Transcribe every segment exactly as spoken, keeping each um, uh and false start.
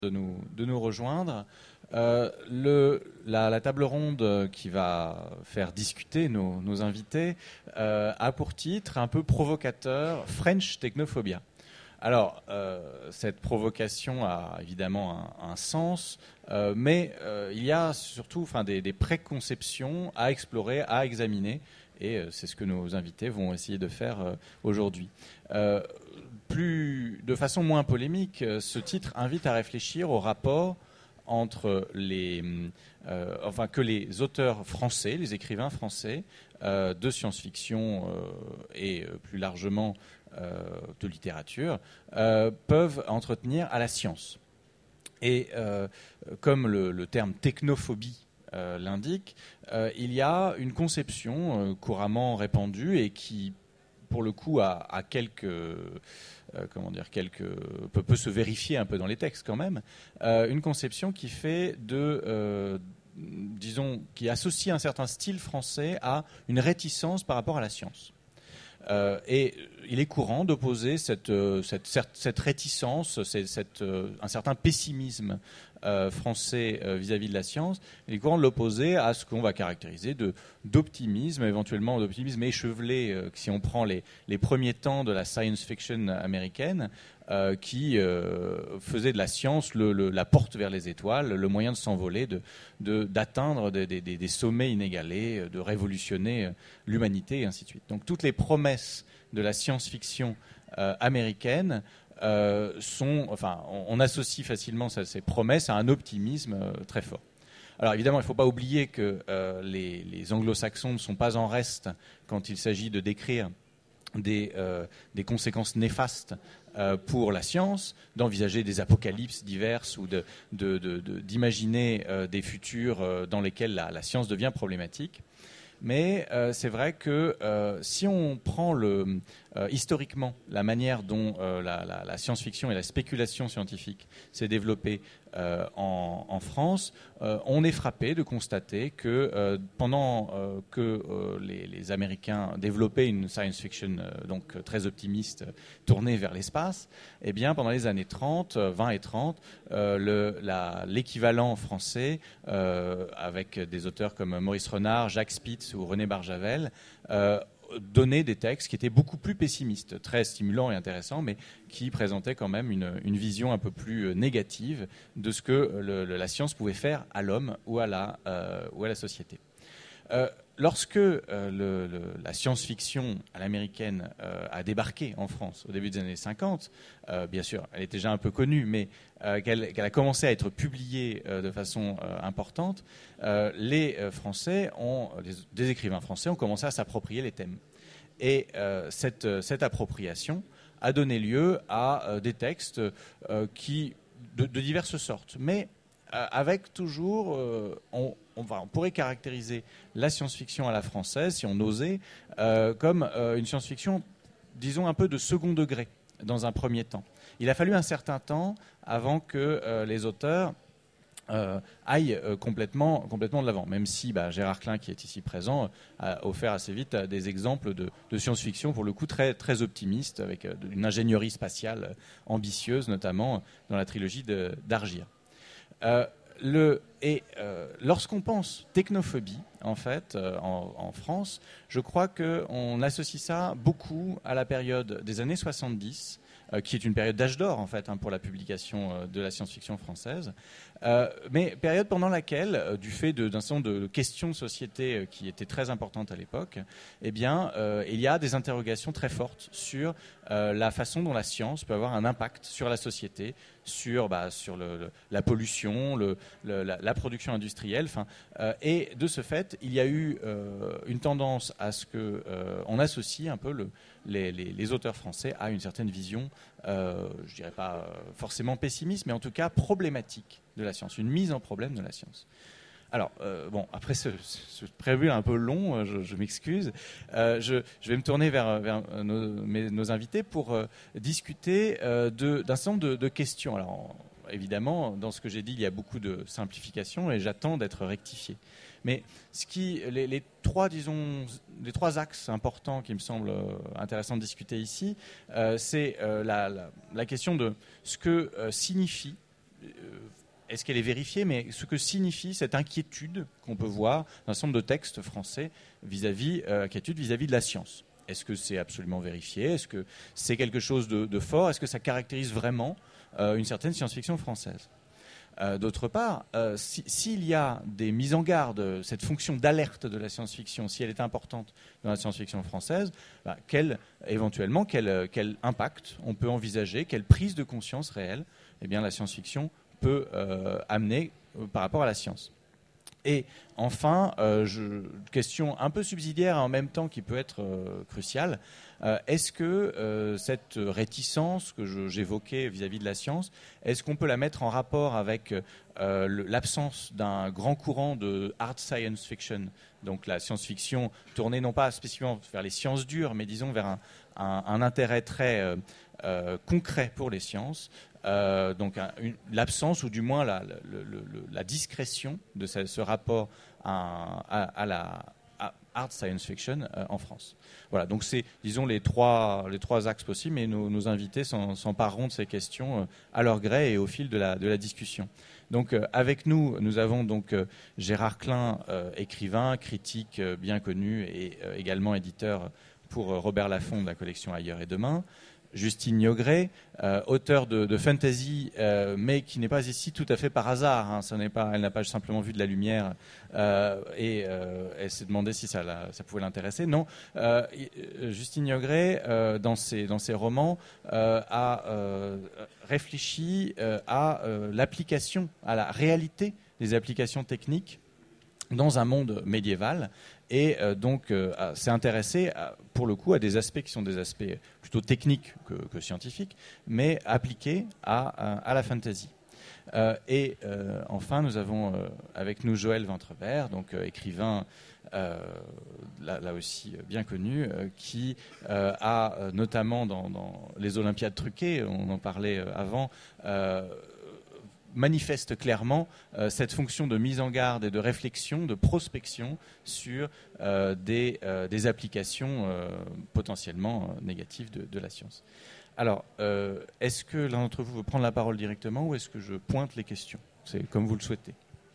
de nous, de nous rejoindre. Euh, le, la, la table ronde qui va faire discuter nos, nos invités euh, a pour titre un peu provocateur French Technophobia. Alors, euh, cette provocation a évidemment un, un sens, euh, mais euh, il y a surtout enfin, des, des préconceptions à explorer, à examiner, et euh, c'est ce que nos invités vont essayer de faire euh, aujourd'hui. Euh, plus, de façon moins polémique, euh, ce titre invite à réfléchir au rapport entre les, euh, enfin, que les auteurs français, les écrivains français euh, de science-fiction euh, et euh, plus largement euh, de littérature euh, peuvent entretenir à la science. Et euh, comme le, le terme technophobie euh, l'indique, euh, il y a une conception euh, couramment répandue et qui, pour le coup, a, a quelques... Euh, comment dire, quelques, peut, peut se vérifier un peu dans les textes quand même, euh, une conception qui fait de, euh, disons, qui associe un certain style français à une réticence par rapport à la science. Euh, et il est courant d'opposer cette, euh, cette, cette réticence, cette, cette, euh, un certain pessimisme euh, français euh, vis-à-vis de la science. Il est courant de l'opposer à ce qu'on va caractériser de, d'optimisme, éventuellement d'optimisme échevelé, euh, si on prend les, les premiers temps de la science fiction américaine, euh, qui euh, faisait de la science le, le, la porte vers les étoiles, le moyen de s'envoler, de, de, d'atteindre des, des, des sommets inégalés, de révolutionner l'humanité, et ainsi de suite. Donc toutes les promesses de la science-fiction euh, américaine euh, sont, enfin, on, on associe facilement ça, ces promesses à un optimisme euh, très fort. Alors évidemment, il ne faut pas oublier que euh, les, les anglo-saxons ne sont pas en reste quand il s'agit de décrire des, euh, des conséquences néfastes euh, pour la science, d'envisager des apocalypses diverses ou de, de, de, de, d'imaginer euh, des futurs euh, dans lesquels la, la science devient problématique. Mais euh, c'est vrai que euh, si on prend le, euh, historiquement la manière dont euh, la, la, la science-fiction et la spéculation scientifique s'est développée euh, en, en France, euh, on est frappé de constater que euh, pendant euh, que euh, les, les Américains développaient une science-fiction euh, donc très optimiste, tournée vers l'espace, eh bien pendant les années trente, vingt et trente, euh, le, la, l'équivalent français, euh, avec des auteurs comme Maurice Renard, Jacques Spitz ou René Barjavel, euh, donner des textes qui étaient beaucoup plus pessimistes, très stimulants et intéressants, mais qui présentaient quand même une, une vision un peu plus négative de ce que le, le, la science pouvait faire à l'homme ou à la, euh, ou à la société. Euh, lorsque euh, le, le, la science-fiction à l'américaine euh, a débarqué en France au début des années cinquante, euh, bien sûr, elle était déjà un peu connue, mais euh, qu'elle, qu'elle a commencé à être publiée euh, de façon euh, importante, euh, les euh, Français ont, les, des écrivains français ont commencé à s'approprier les thèmes. Et euh, cette, cette appropriation a donné lieu à euh, des textes euh, qui, de, de diverses sortes, mais euh, avec toujours, euh, on, on, va, on pourrait caractériser la science-fiction à la française, si on osait, euh, comme euh, une science-fiction, disons, un peu de second degré, dans un premier temps. Il a fallu un certain temps avant que euh, les auteurs euh, aillent euh, complètement, complètement de l'avant, même si bah, Gérard Klein, qui est ici présent, a offert assez vite euh, des exemples de, de science-fiction, pour le coup, très, très optimistes, avec euh, une ingénierie spatiale ambitieuse, notamment dans la trilogie de, d'Argia. Euh, le, et euh, lorsqu'on pense technophobie, en fait, euh, en, en France, je crois qu'on associe ça beaucoup à la période des années soixante-dix, euh, qui est une période d'âge d'or, en fait, hein, pour la publication euh, de la science-fiction française, euh, mais période pendant laquelle, euh, du fait de, d'un certain nombre de questions de société euh, qui étaient très importantes à l'époque, eh bien, euh, il y a des interrogations très fortes sur euh, la façon dont la science peut avoir un impact sur la société, sur, bah, sur le, le, la pollution, le, le, la, la production industrielle. Euh, et de ce fait, il y a eu euh, une tendance à ce qu'on euh, associe un peu le, les, les, les auteurs français à une certaine vision, euh, je ne dirais pas forcément pessimiste, mais en tout cas problématique de la science, une mise en problème de la science. Alors, euh, bon, après ce, ce prélude un peu long, je, je m'excuse, euh, je, je vais me tourner vers, vers nos, mes, nos invités pour euh, discuter euh, de, d'un certain nombre de, de questions. Alors, évidemment, dans ce que j'ai dit, il y a beaucoup de simplifications et j'attends d'être rectifié. Mais ce qui, les, les, trois, disons, les trois axes importants qui me semblent intéressants de discuter ici, euh, c'est euh, la, la, la question de ce que euh, signifie est-ce qu'elle est vérifiée, mais ce que signifie cette inquiétude qu'on peut voir dans un certain nombre de textes français vis-à-vis, euh, inquiétude vis-à-vis de la science. Est-ce que c'est absolument vérifié? Est-ce que c'est quelque chose de, de fort? Est-ce que ça caractérise vraiment euh, une certaine science-fiction française? Euh, d'autre part, euh, si, s'il y a des mises en garde, cette fonction d'alerte de la science-fiction, si elle est importante dans la science-fiction française, bah, quel, éventuellement, quel, quel impact on peut envisager, quelle prise de conscience réelle eh bien, la science-fiction peut euh, amener euh, par rapport à la science. Et enfin, euh, je, question un peu subsidiaire et en même temps qui peut être euh, cruciale, euh, est-ce que euh, cette réticence que je, j'évoquais vis-à-vis de la science, est-ce qu'on peut la mettre en rapport avec euh, le, l'absence d'un grand courant de hard science fiction, donc la science-fiction tournée non pas spécifiquement vers les sciences dures, mais disons vers un, un, un intérêt très euh, euh, concret pour les sciences, Euh, donc un, une, l'absence ou du moins la, la, la, la discrétion de ce, ce rapport à, à, à la à hard science fiction euh, en France. Voilà, donc c'est, disons, les trois, les trois axes possibles, mais nos, nos invités s'empareront de ces questions euh, à leur gré et au fil de la, de la discussion. Donc euh, avec nous, nous avons donc euh, Gérard Klein, euh, écrivain, critique euh, bien connu et euh, également éditeur pour euh, Robert Laffont de la collection Ailleurs et Demain. Justine Niogré, euh, auteure de, de fantasy, euh, mais qui n'est pas ici tout à fait par hasard. Hein, ce n'est pas, elle n'a pas simplement vu de la lumière euh, et euh, elle s'est demandé si ça, la, ça pouvait l'intéresser. Non, euh, Justine Niogré, euh, dans, ses, dans ses romans, euh, a euh, réfléchi euh, à euh, l'application, à la réalité des applications techniques dans un monde médiéval. Et euh, donc, euh, s'est intéressé, à, pour le coup, à des aspects qui sont des aspects plutôt techniques que, que scientifiques, mais appliqués à, à, à la fantasy. Euh, et euh, enfin, nous avons euh, avec nous Joël Ventrebert, donc euh, écrivain, euh, là, là aussi euh, bien connu, euh, qui euh, a euh, notamment dans, dans les Olympiades truquées, on en parlait euh, avant, euh, manifeste clairement euh, cette fonction de mise en garde et de réflexion, de prospection sur euh, des, euh, des applications euh, potentiellement euh, négatives de, de la science. Alors, euh, est-ce que l'un d'entre vous veut prendre la parole directement ou est-ce que je pointe les questions? C'est comme vous le souhaitez.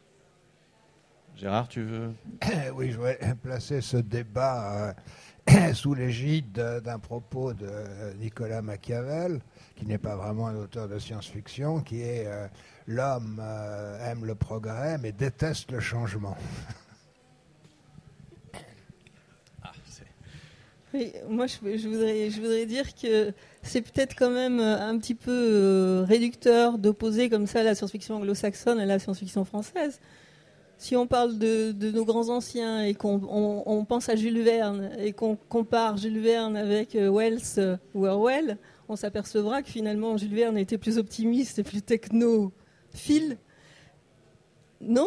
Gérard, tu veux? Oui, je voudrais placer ce débat euh, sous l'égide d'un propos de Nicolas Machiavel, qui n'est pas vraiment un auteur de science-fiction, qui est euh, « L'homme euh, aime le progrès, mais déteste le changement ». Ah, oui, moi, je, je, voudrais, je voudrais dire que c'est peut-être quand même un petit peu euh, réducteur d'opposer comme ça la science-fiction anglo-saxonne à la science-fiction française. Si on parle de, de nos grands anciens et qu'on on, on pense à Jules Verne et qu'on compare Jules Verne avec Wells ou Orwell, on s'apercevra que finalement Jules Verne était plus optimiste et plus technophile. Non ?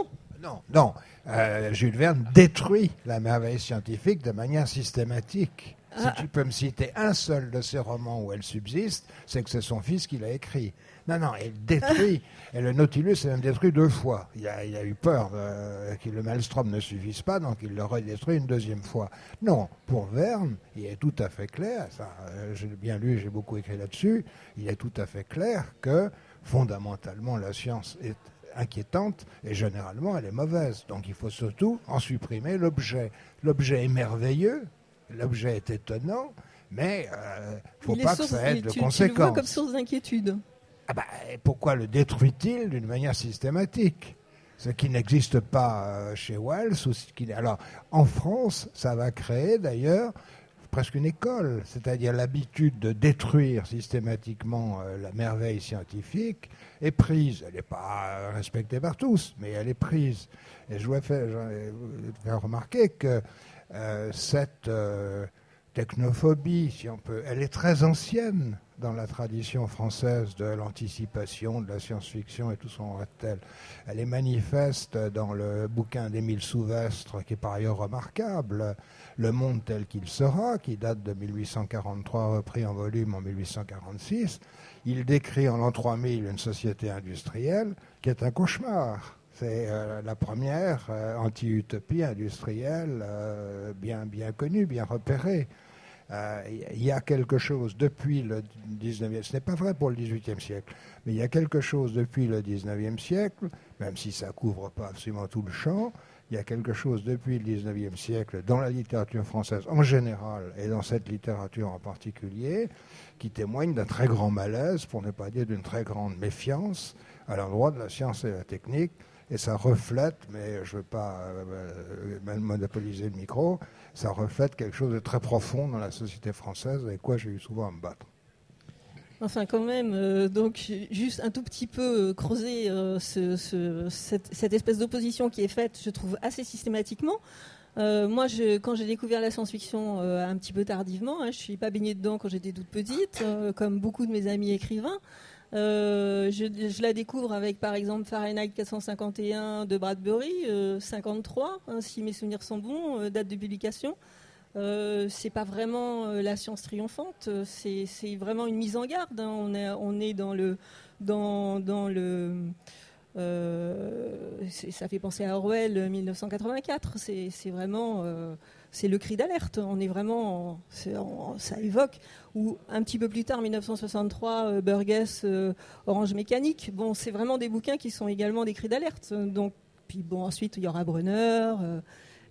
Non, non. Euh, Jules Verne détruit la merveille scientifique de manière systématique. Ah. Si tu peux me citer un seul de ses romans où elle subsiste, c'est que c'est son fils qui l'a écrit. Non, non, il détruit. Et le Nautilus est même détruit deux fois. Il a, il a eu peur euh, que le Maelstrom ne suffise pas, donc il l'aurait détruit une deuxième fois. Non, pour Verne, il est tout à fait clair, ça, euh, j'ai bien lu, j'ai beaucoup écrit là-dessus, il est tout à fait clair que fondamentalement la science est inquiétante et généralement elle est mauvaise. Donc il faut surtout en supprimer l'objet. L'objet est merveilleux, l'objet est étonnant, mais il euh, ne faut il pas que ça ait de tu, conséquences. Tu le vois comme source d'inquiétude. Ah bah, pourquoi le détruit-il d'une manière systématique? Ce qui n'existe pas euh, chez Wells. Ou ce qui... Alors, en France, ça va créer d'ailleurs presque une école, c'est-à-dire l'habitude de détruire systématiquement euh, la merveille scientifique est prise. Elle n'est pas respectée par tous, mais elle est prise. Et je voudrais faire, faire remarquer que euh, cette euh, technophobie, si on peut, elle est très ancienne dans la tradition française de l'anticipation, de la science-fiction et tout son reste-t-elle. Elle est manifeste dans le bouquin d'Émile Souvestre, qui est par ailleurs remarquable, Le monde tel qu'il sera, qui date de mille huit cent quarante-trois, repris en volume en mille huit cent quarante-six. Il décrit en l'an trois mille une société industrielle qui est un cauchemar. C'est euh, la première euh, anti-utopie industrielle euh, bien, bien connue, bien repérée. Euh, il y a quelque chose depuis le dix-neuvième, ce n'est pas vrai pour le dix-huitième siècle, mais il y a quelque chose depuis le dix-neuvième siècle, même si ça ne couvre pas absolument tout le champ, il y a quelque chose depuis le dix-neuvième siècle dans la littérature française en général et dans cette littérature en particulier qui témoigne d'un très grand malaise, pour ne pas dire d'une très grande méfiance à l'endroit de la science et la technique. Et ça reflète, mais je ne veux pas euh, monopoliser le micro, ça reflète quelque chose de très profond dans la société française avec quoi j'ai eu souvent à me battre. Enfin, quand même, euh, donc juste un tout petit peu euh, creuser euh, ce, ce, cette, cette espèce d'opposition qui est faite, je trouve, assez systématiquement. Euh, moi, je, quand j'ai découvert la science-fiction euh, un petit peu tardivement, hein, je ne suis pas baignée dedans quand j'étais toute petite, euh, comme beaucoup de mes amis écrivains. Euh, je, je la découvre avec, par exemple, Fahrenheit quatre cent cinquante et un de Bradbury, euh, cinquante-trois, hein, si mes souvenirs sont bons, euh, date de publication. Euh, c'est pas vraiment euh, la science triomphante, c'est, c'est vraiment une mise en garde. Hein. On est, on est dans le, dans, dans le, euh, c'est, ça fait penser à Orwell mille neuf cent quatre-vingt-quatre. C'est, c'est vraiment, euh, c'est le cri d'alerte. On est vraiment, en, c'est, en, ça évoque. Ou un petit peu plus tard, mille neuf cent soixante-trois, euh, Burgess, euh, Orange Mécanique. Bon, c'est vraiment des bouquins qui sont également des cris d'alerte. Donc, puis bon, ensuite il y aura Brunner. Euh,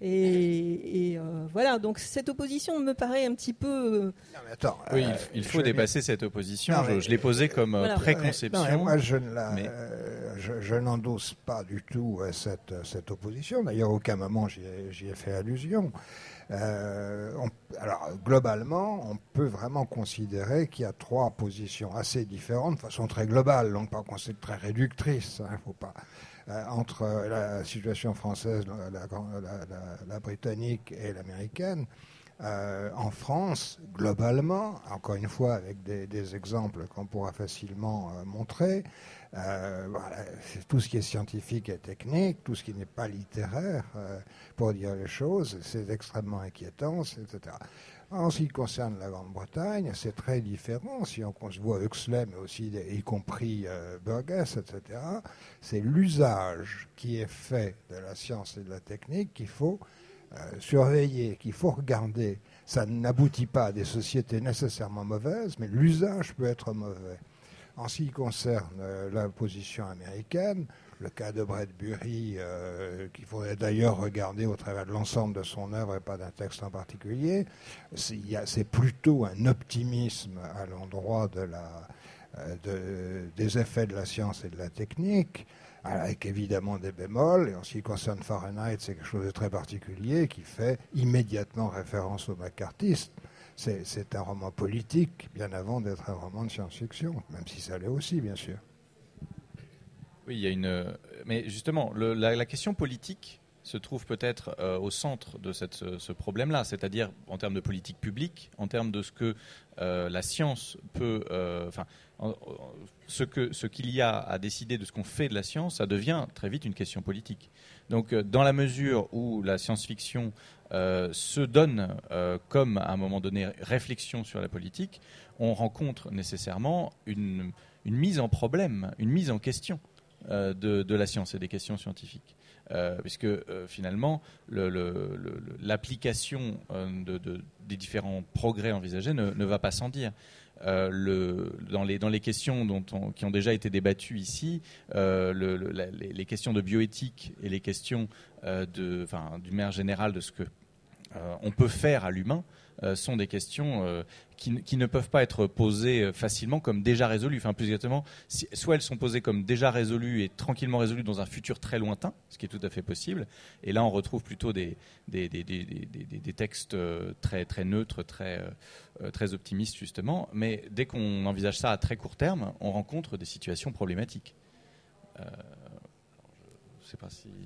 Et, et euh, voilà, donc cette opposition me paraît un petit peu. Euh... Non, mais attends, oui, euh, il faut dépasser cette opposition. Non, mais, je, je l'ai posée comme voilà. préconception. Non, mais moi, je, ne la, mais... euh, je, je n'endosse pas du tout euh, cette, cette opposition. D'ailleurs, aucun moment j'y ai, j'y ai fait allusion. Euh, on, alors, globalement, on peut vraiment considérer qu'il y a trois positions assez différentes, de façon très globale, donc pas très réductrice. Hein, faut pas. Euh, entre la situation française, la, la, la, la britannique et l'américaine. Euh, en France, globalement, encore une fois avec des, des exemples qu'on pourra facilement euh, montrer, euh, voilà, c'est tout ce qui est scientifique et technique, tout ce qui n'est pas littéraire, euh, pour dire les choses, c'est extrêmement inquiétant, et cetera. En ce qui concerne la Grande-Bretagne, c'est très différent. Si on, on se voit Huxley, mais aussi y compris euh, Burgess, et cetera, c'est l'usage qui est fait de la science et de la technique qu'il faut euh, surveiller, qu'il faut regarder. Ça n'aboutit pas à des sociétés nécessairement mauvaises, mais l'usage peut être mauvais. En ce qui concerne euh, la position américaine, le cas de Bradbury, euh, qu'il faudrait d'ailleurs regarder au travers de l'ensemble de son œuvre et pas d'un texte en particulier, c'est, y a, c'est plutôt un optimisme à l'endroit de la, euh, de, des effets de la science et de la technique, avec évidemment des bémols. Et en ce qui concerne Fahrenheit, c'est quelque chose de très particulier qui fait immédiatement référence aux macartistes. C'est, c'est un roman politique, bien avant d'être un roman de science-fiction, même si ça l'est aussi, bien sûr. Oui, il y a une. Mais justement, le, la, la question politique se trouve peut-être euh, au centre de cette, ce, ce problème-là, c'est-à-dire en termes de politique publique, en termes de ce que euh, la science peut. Enfin, euh, ce, que, ce qu'il y a à décider de ce qu'on fait de la science, ça devient très vite une question politique. Donc, euh, dans la mesure où la science-fiction euh, se donne euh, comme, à un moment donné, réflexion sur la politique, on rencontre nécessairement une, une mise en problème, une mise en question. Euh, de, de la science et des questions scientifiques. Euh, puisque euh, finalement, le, le, le, l'application euh, de, de, des différents progrès envisagés ne, ne va pas sans dire. Euh, le, dans, les, dans les questions dont on, qui ont déjà été débattues ici, euh, le, le, la, les, les questions de bioéthique et les questions euh, de, enfin, d'une manière générale de ce que euh, on peut faire à l'humain, Euh, sont des questions euh, qui, qui ne peuvent pas être posées facilement comme déjà résolues. Enfin, plus exactement, si, soit elles sont posées comme déjà résolues et tranquillement résolues dans un futur très lointain, ce qui est tout à fait possible. Et là, on retrouve plutôt des, des, des, des, des, des, des textes très, très neutres, très, euh, très optimistes, justement. Mais dès qu'on envisage ça à très court terme, on rencontre des situations problématiques. Euh, je ne sais pas si...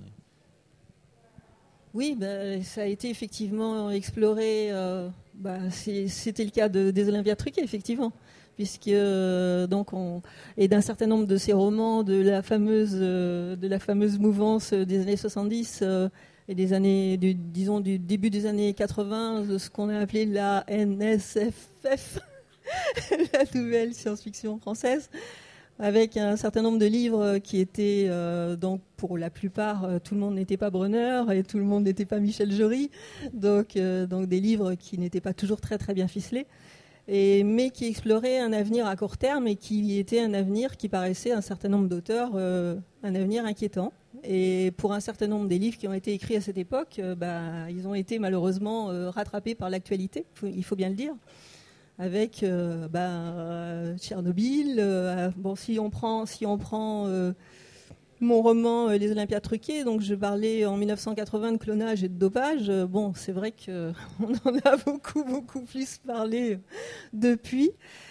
Oui, bah, ça a été effectivement exploré. Euh, bah, c'est, c'était le cas de, des Olympiades truquées, effectivement, puisque euh, donc on et d'un certain nombre de ces romans de la fameuse euh, de la fameuse mouvance des années soixante-dix euh, et des années, du, disons du début des années quatre-vingts, de ce qu'on a appelé la N S F F, la nouvelle science-fiction française. avec un certain nombre de livres qui étaient, euh, donc pour la plupart, euh, tout le monde n'était pas Brunner et tout le monde n'était pas Michel Jory, donc, euh, donc des livres qui n'étaient pas toujours très très bien ficelés, et, mais qui exploraient un avenir à court terme et qui était un avenir qui paraissait à un certain nombre d'auteurs euh, un avenir inquiétant. Et pour un certain nombre des livres qui ont été écrits à cette époque, euh, bah, ils ont été malheureusement euh, rattrapés par l'actualité, faut, il faut bien le dire. Avec euh, bah, euh, Tchernobyl. Euh, bon, si on prend, si on prend euh, mon roman euh, Les Olympiades truquées, donc je parlais en mille neuf cent quatre-vingts de clonage et de dopage. Euh, bon, c'est vrai qu'on en a beaucoup, beaucoup plus parlé depuis.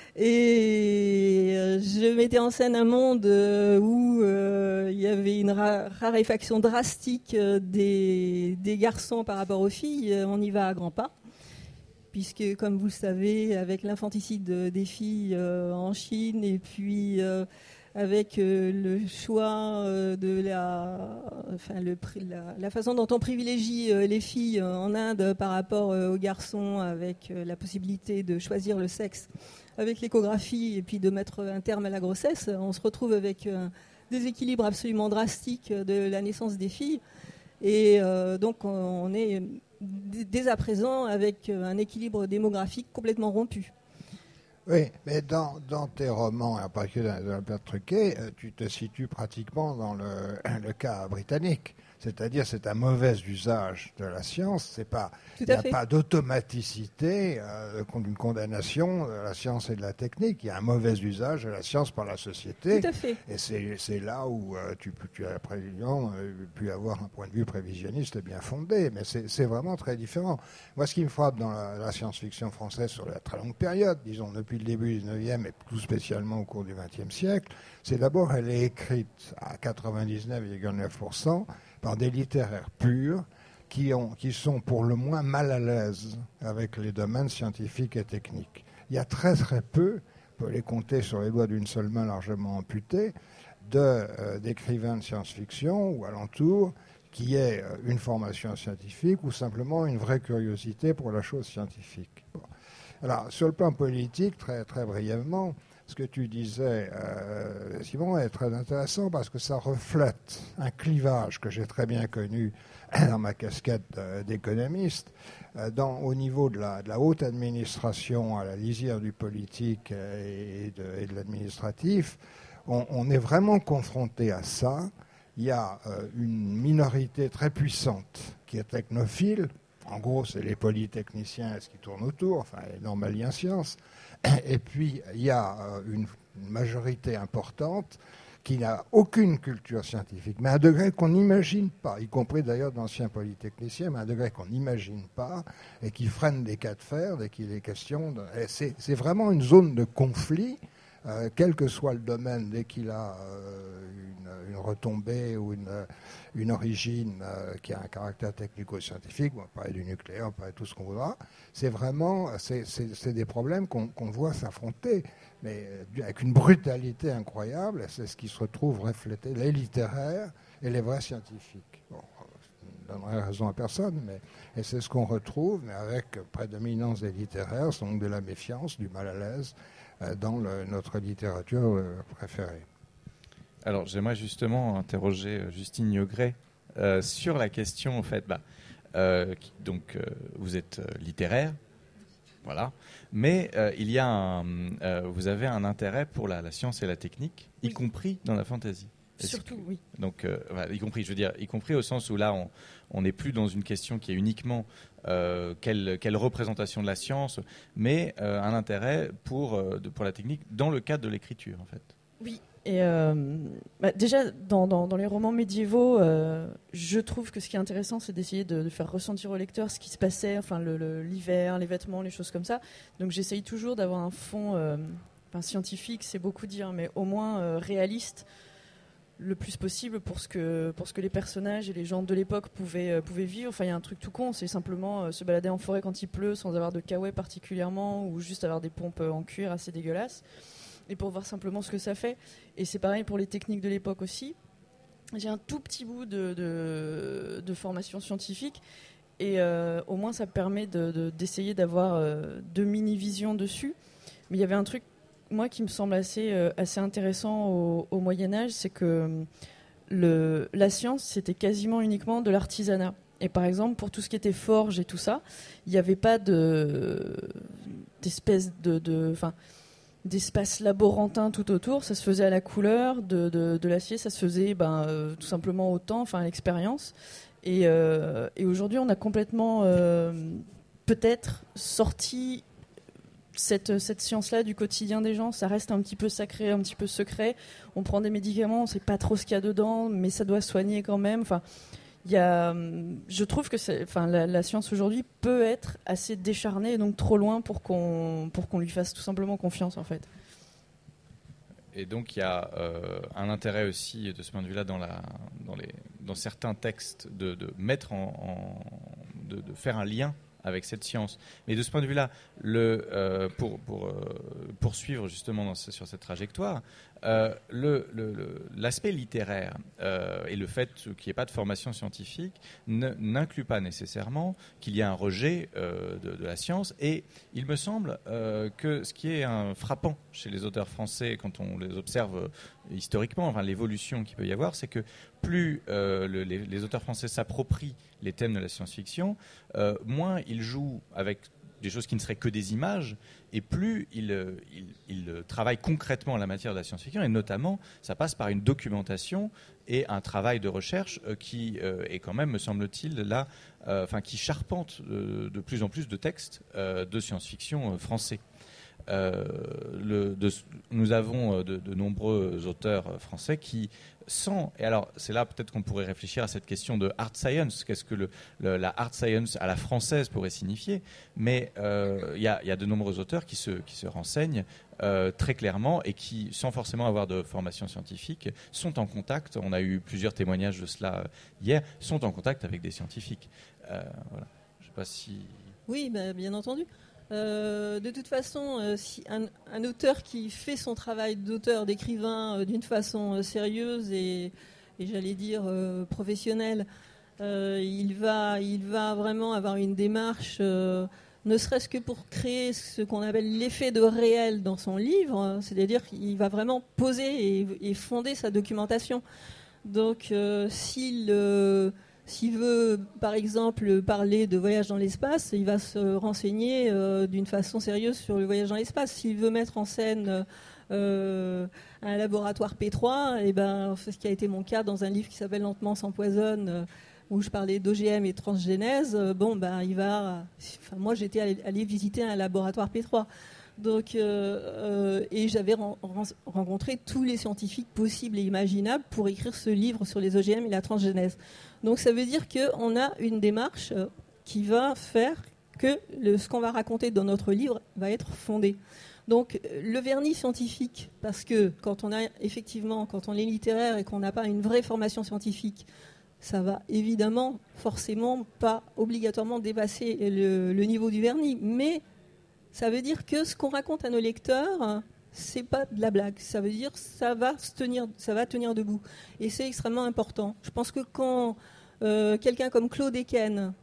Et euh, je mettais en scène un monde euh, où euh, il y avait une ra- raréfaction drastique euh, des, des garçons par rapport aux filles. On y va à grands pas. Puisque, comme vous le savez, avec l'infanticide des filles euh, en Chine, et puis euh, avec euh, le choix euh, de la, enfin, le, la, la façon dont on privilégie euh, les filles euh, en Inde par rapport euh, aux garçons, avec euh, la possibilité de choisir le sexe avec l'échographie et puis de mettre un terme à la grossesse, on se retrouve avec un déséquilibre absolument drastique de la naissance des filles. Et euh, donc, on est dès à présent avec un équilibre démographique complètement rompu. Oui, mais dans, dans tes romans, et en particulier dans Les Olympiades truquées, tu te situes pratiquement dans le, le cas britannique. C'est-à-dire, c'est un mauvais usage de la science. C'est pas, il n'y a fait. pas d'automaticité euh, d'une condamnation de la science et de la technique. Il y a un mauvais usage de la science par la société. Tout à fait. Et c'est, c'est là où euh, tu, tu as président, euh, pu avoir un point de vue prévisionniste bien fondé. Mais c'est, c'est vraiment très différent. Moi, ce qui me frappe dans la, la science-fiction française sur la très longue période, disons depuis le début du dix-neuvième et tout spécialement au cours du vingtième siècle, c'est d'abord elle est écrite à quatre-vingt-dix-neuf virgule neuf pour cent par des littéraires purs qui, ont, qui sont pour le moins mal à l'aise avec les domaines scientifiques et techniques. Il y a très très peu, on peut les compter sur les doigts d'une seule main largement amputée, de, euh, d'écrivains de science-fiction ou alentour qui aient euh, une formation scientifique ou simplement une vraie curiosité pour la chose scientifique. Bon. Alors, sur le plan politique, très, très brièvement, ce que tu disais, euh, Simon, est très intéressant parce que ça reflète un clivage que j'ai très bien connu dans ma casquette euh, d'économiste, euh, dans, au niveau de la, de la haute administration, à la lisière du politique et de, et de l'administratif. On, on est vraiment confronté à ça. Il y a euh, une minorité très puissante qui est technophile. En gros, c'est les polytechniciens et ce qui tourne autour, enfin les normaliens sciences. Et puis, il y a une majorité importante qui n'a aucune culture scientifique, mais à un degré qu'on n'imagine pas, y compris d'ailleurs d'anciens polytechniciens, mais à un degré qu'on n'imagine pas, et qui freine des cas de fer dès qu'il est question de... C'est, c'est vraiment une zone de conflit, euh, quel que soit le domaine, dès qu'il a euh, une, une retombée ou une, une origine euh, qui a un caractère technico-scientifique, on va parler du nucléaire, on va parler de tout ce qu'on voudra, c'est vraiment, c'est, c'est, c'est des problèmes qu'on, qu'on voit s'affronter, mais euh, avec une brutalité incroyable, et c'est ce qui se retrouve reflété, les littéraires et les vrais scientifiques. Bon, je ne donnerai raison à personne, mais et c'est ce qu'on retrouve, mais avec prédominance des littéraires, donc de la méfiance, du mal à l'aise, euh, dans le, notre littérature euh, préférée. Alors, j'aimerais justement interroger Justine Niogret euh, sur la question, en fait, bah, euh, qui, donc, euh, vous êtes euh, littéraire, voilà, mais euh, il y a un, euh, vous avez un intérêt pour la, la science et la technique, oui. Y compris dans la fantasy. Est-ce Surtout, que, oui. Donc, euh, voilà, y compris, je veux dire, y compris au sens où là, on n'est plus dans une question qui est uniquement euh, quelle, quelle représentation de la science, mais euh, un intérêt pour, euh, de, pour la technique dans le cadre de l'écriture, en fait. Oui. Et euh, bah déjà, dans, dans, dans les romans médiévaux, euh, je trouve que ce qui est intéressant, c'est d'essayer de, de faire ressentir au lecteur ce qui se passait, enfin le, le, l'hiver, les vêtements, les choses comme ça. Donc j'essaye toujours d'avoir un fond euh, enfin, scientifique, c'est beaucoup dire, mais au moins euh, réaliste le plus possible pour ce, que, pour ce que les personnages et les gens de l'époque pouvaient, euh, pouvaient vivre. Enfin, il y a un truc tout con, c'est simplement euh, se balader en forêt quand il pleut sans avoir de kawaii particulièrement ou juste avoir des pompes en cuir assez dégueulasses. Et pour voir simplement ce que ça fait. Et c'est pareil pour les techniques de l'époque aussi. J'ai un tout petit bout de, de, de formation scientifique et euh, au moins ça permet de, de, d'essayer d'avoir euh, deux mini-visions dessus. Mais il y avait un truc moi, qui me semble assez, euh, assez intéressant au, au Moyen-Âge, c'est que le, la science, c'était quasiment uniquement de l'artisanat. Et par exemple, pour tout ce qui était forge et tout ça, il n'y avait pas de, d'espèce de... de d'espace laborantin tout autour, ça se faisait à la couleur de, de, de l'acier, ça se faisait ben, euh, tout simplement au temps, enfin à l'expérience. Et, euh, et aujourd'hui, on a complètement euh, peut-être sorti cette, cette science-là du quotidien des gens. Ça reste un petit peu sacré, un petit peu secret. On prend des médicaments, on ne sait pas trop ce qu'il y a dedans, mais ça doit soigner quand même. Enfin, il y a, je trouve que c'est, enfin, la, la science aujourd'hui peut être assez décharnée et donc trop loin pour qu'on, pour qu'on lui fasse tout simplement confiance en fait. Et donc il y a euh, un intérêt aussi de ce point de vue-là dans, la, dans, les, dans certains textes de, de mettre en, en de, de faire un lien avec cette science. Mais de ce point de vue-là, le, euh, pour, pour euh, poursuivre justement dans ce, sur cette trajectoire, euh, le, le, le, l'aspect littéraire euh, et le fait qu'il n'y ait pas de formation scientifique ne, n'inclut pas nécessairement qu'il y a un rejet euh, de, de la science. Et il me semble euh, que ce qui est un frappant chez les auteurs français, quand on les observe euh, historiquement, enfin, l'évolution qu'il peut y avoir, c'est que plus euh, le, les, les auteurs français s'approprient les thèmes de la science-fiction, euh, moins ils jouent avec des choses qui ne seraient que des images, et plus ils, ils, ils travaillent concrètement la matière de la science-fiction, et notamment, ça passe par une documentation et un travail de recherche euh, qui euh, est quand même, me semble-t-il, là, euh, enfin, qui charpente euh, de plus en plus de textes euh, de science-fiction euh, français. Euh, le, de, nous avons de, de nombreux auteurs français qui, sans, et alors c'est là peut-être qu'on pourrait réfléchir à cette question de hard science, qu'est-ce que le, le, la hard science à la française pourrait signifier, mais il euh, y, y a de nombreux auteurs qui se, qui se renseignent euh, très clairement et qui, sans forcément avoir de formation scientifique, sont en contact, on a eu plusieurs témoignages de cela hier, sont en contact avec des scientifiques. Euh, voilà. Je ne sais pas si... Oui, bah, bien entendu. Euh, de toute façon, euh, si un, un auteur qui fait son travail d'auteur, d'écrivain euh, d'une façon euh, sérieuse et, et j'allais dire euh, professionnelle, euh, il va, il va vraiment avoir une démarche, euh, ne serait-ce que pour créer ce qu'on appelle l'effet de réel dans son livre, c'est-à-dire qu'il va vraiment poser et, et fonder sa documentation. Donc, euh, s'il euh, S'il veut, par exemple, parler de voyage dans l'espace, il va se renseigner euh, d'une façon sérieuse sur le voyage dans l'espace. S'il veut mettre en scène euh, un laboratoire P trois, eh ben, c'est ce qui a été mon cas dans un livre qui s'appelle Lentement s'empoisonne, euh, où je parlais d'O G M et transgénèse. Euh, bon, ben, il va. Enfin, moi, j'étais allée, allée visiter un laboratoire P trois. Donc, euh, euh, et j'avais ren- rencontré tous les scientifiques possibles et imaginables pour écrire ce livre sur les O G M et la transgénèse. Donc ça veut dire qu'on a une démarche qui va faire que le, ce qu'on va raconter dans notre livre va être fondé. Donc le vernis scientifique, parce que quand on a effectivement, quand on est littéraire et qu'on n'a pas une vraie formation scientifique, ça va évidemment, forcément, pas obligatoirement dépasser le, le niveau du vernis, mais ça veut dire que ce qu'on raconte à nos lecteurs, c'est pas de la blague. Ça veut dire ça va se tenir, ça va tenir debout. Et c'est extrêmement important. Je pense que quand euh, quelqu'un comme Claude Eken,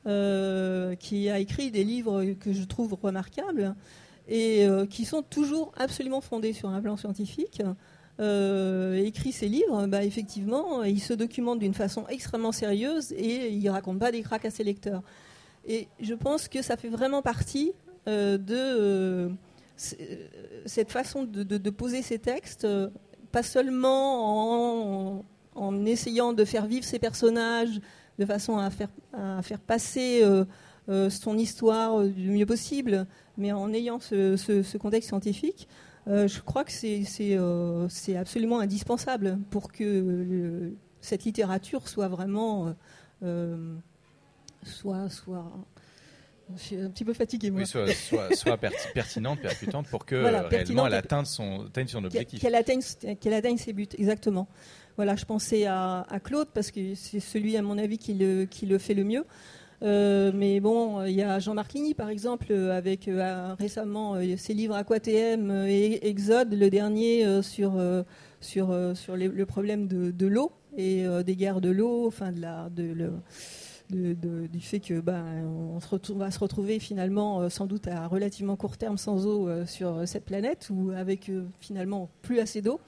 euh, qui a écrit des livres que je trouve remarquables et euh, qui sont toujours absolument fondés sur un plan scientifique, euh, écrit ces livres, bah, effectivement, il se documente d'une façon extrêmement sérieuse et il raconte pas des cracks à ses lecteurs. Et je pense que ça fait vraiment partie euh, de euh, cette façon de, de, de poser ces textes, euh, pas seulement en, en essayant de faire vivre ces personnages de façon à faire, à faire passer euh, euh, son histoire du mieux possible, mais en ayant ce, ce, ce contexte scientifique, euh, je crois que c'est, c'est, euh, c'est absolument indispensable pour que le, cette littérature soit vraiment euh, soit, soit je suis un petit peu fatiguée, moi. Oui, soit, soit, soit pertinente, percutante, pour que voilà, réellement elle atteigne son, atteigne son objectif. Qu'elle atteigne, qu'elle atteigne ses buts, exactement. Voilà, je pensais à, à Claude, parce que c'est celui, à mon avis, qui le, qui le fait le mieux. Euh, mais bon, il y a Jean-Marc Ligny, par exemple, avec euh, récemment euh, ses livres Aquatm et Exode, le dernier euh, sur, euh, sur, euh, sur les, le problème de, de l'eau et euh, des guerres de l'eau, enfin de la... De, le, de, de, du fait que bah, on, se retrouve, on va se retrouver finalement euh, sans doute à relativement court terme sans eau euh, sur cette planète ou avec euh, finalement plus assez d'eau.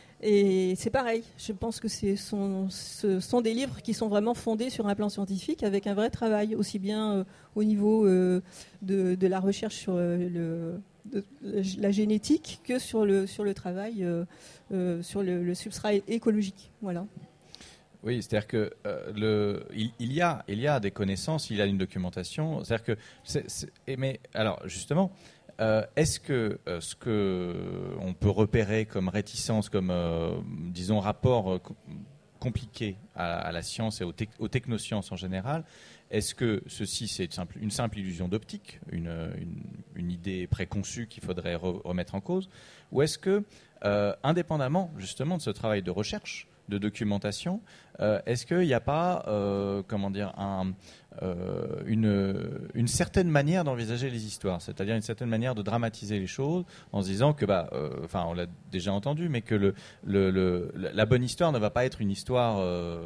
Et c'est pareil, je pense que c'est son, ce sont des livres qui sont vraiment fondés sur un plan scientifique avec un vrai travail, aussi bien euh, au niveau euh, de, de la recherche sur euh, le, de, la génétique que sur le, sur le travail euh, euh, sur le, le substrat écologique. Voilà. Oui, c'est-à-dire que euh, le, il, il y a, il y a des connaissances, il y a une documentation. C'est-à-dire que, c'est, c'est, mais alors justement, euh, est-ce que euh, ce que on peut repérer comme réticence, comme euh, disons rapport euh, compliqué à, à la science et aux, te, aux technosciences en général, est-ce que ceci c'est une simple, une simple illusion d'optique, une, une, une idée préconçue qu'il faudrait re, remettre en cause, ou est-ce que, euh, indépendamment justement de ce travail de recherche, de documentation, euh, est-ce qu'il n'y a pas, euh, comment dire, un, euh, une, une certaine manière d'envisager les histoires, c'est-à-dire une certaine manière de dramatiser les choses, en se disant que, bah, euh, enfin, on l'a déjà entendu, mais que le, le, le, la bonne histoire ne va pas être une histoire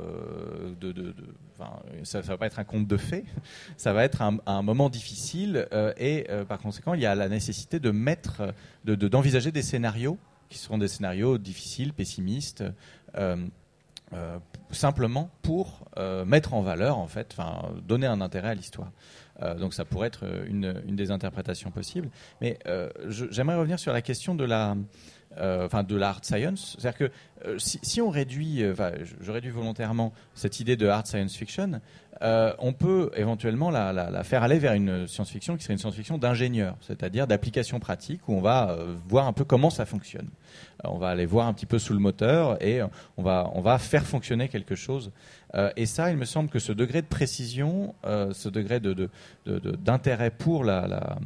euh, de, de, de enfin, ça ne va pas être un conte de fées, ça va être un, un moment difficile, euh, et euh, par conséquent, il y a la nécessité de mettre, de, de, d'envisager des scénarios qui seront des scénarios difficiles, pessimistes. Euh, euh, simplement pour euh, mettre en valeur, en fait, enfin, donner un intérêt à l'histoire. Euh, donc ça pourrait être une, une des interprétations possibles. Mais euh, je, j'aimerais revenir sur la question de la, euh, enfin, de la hard science. C'est-à-dire que euh, si, si on réduit, euh, enfin, je réduis volontairement cette idée de hard science fiction, euh, on peut éventuellement la, la, la faire aller vers une science-fiction qui serait une science-fiction d'ingénieur, c'est-à-dire d'application pratique où on va euh, voir un peu comment ça fonctionne. Euh, on va aller voir un petit peu sous le moteur et euh, on va, on va faire fonctionner quelque chose. Euh, et ça, il me semble que ce degré de précision, euh, ce degré de, de, de, de, d'intérêt pour la, la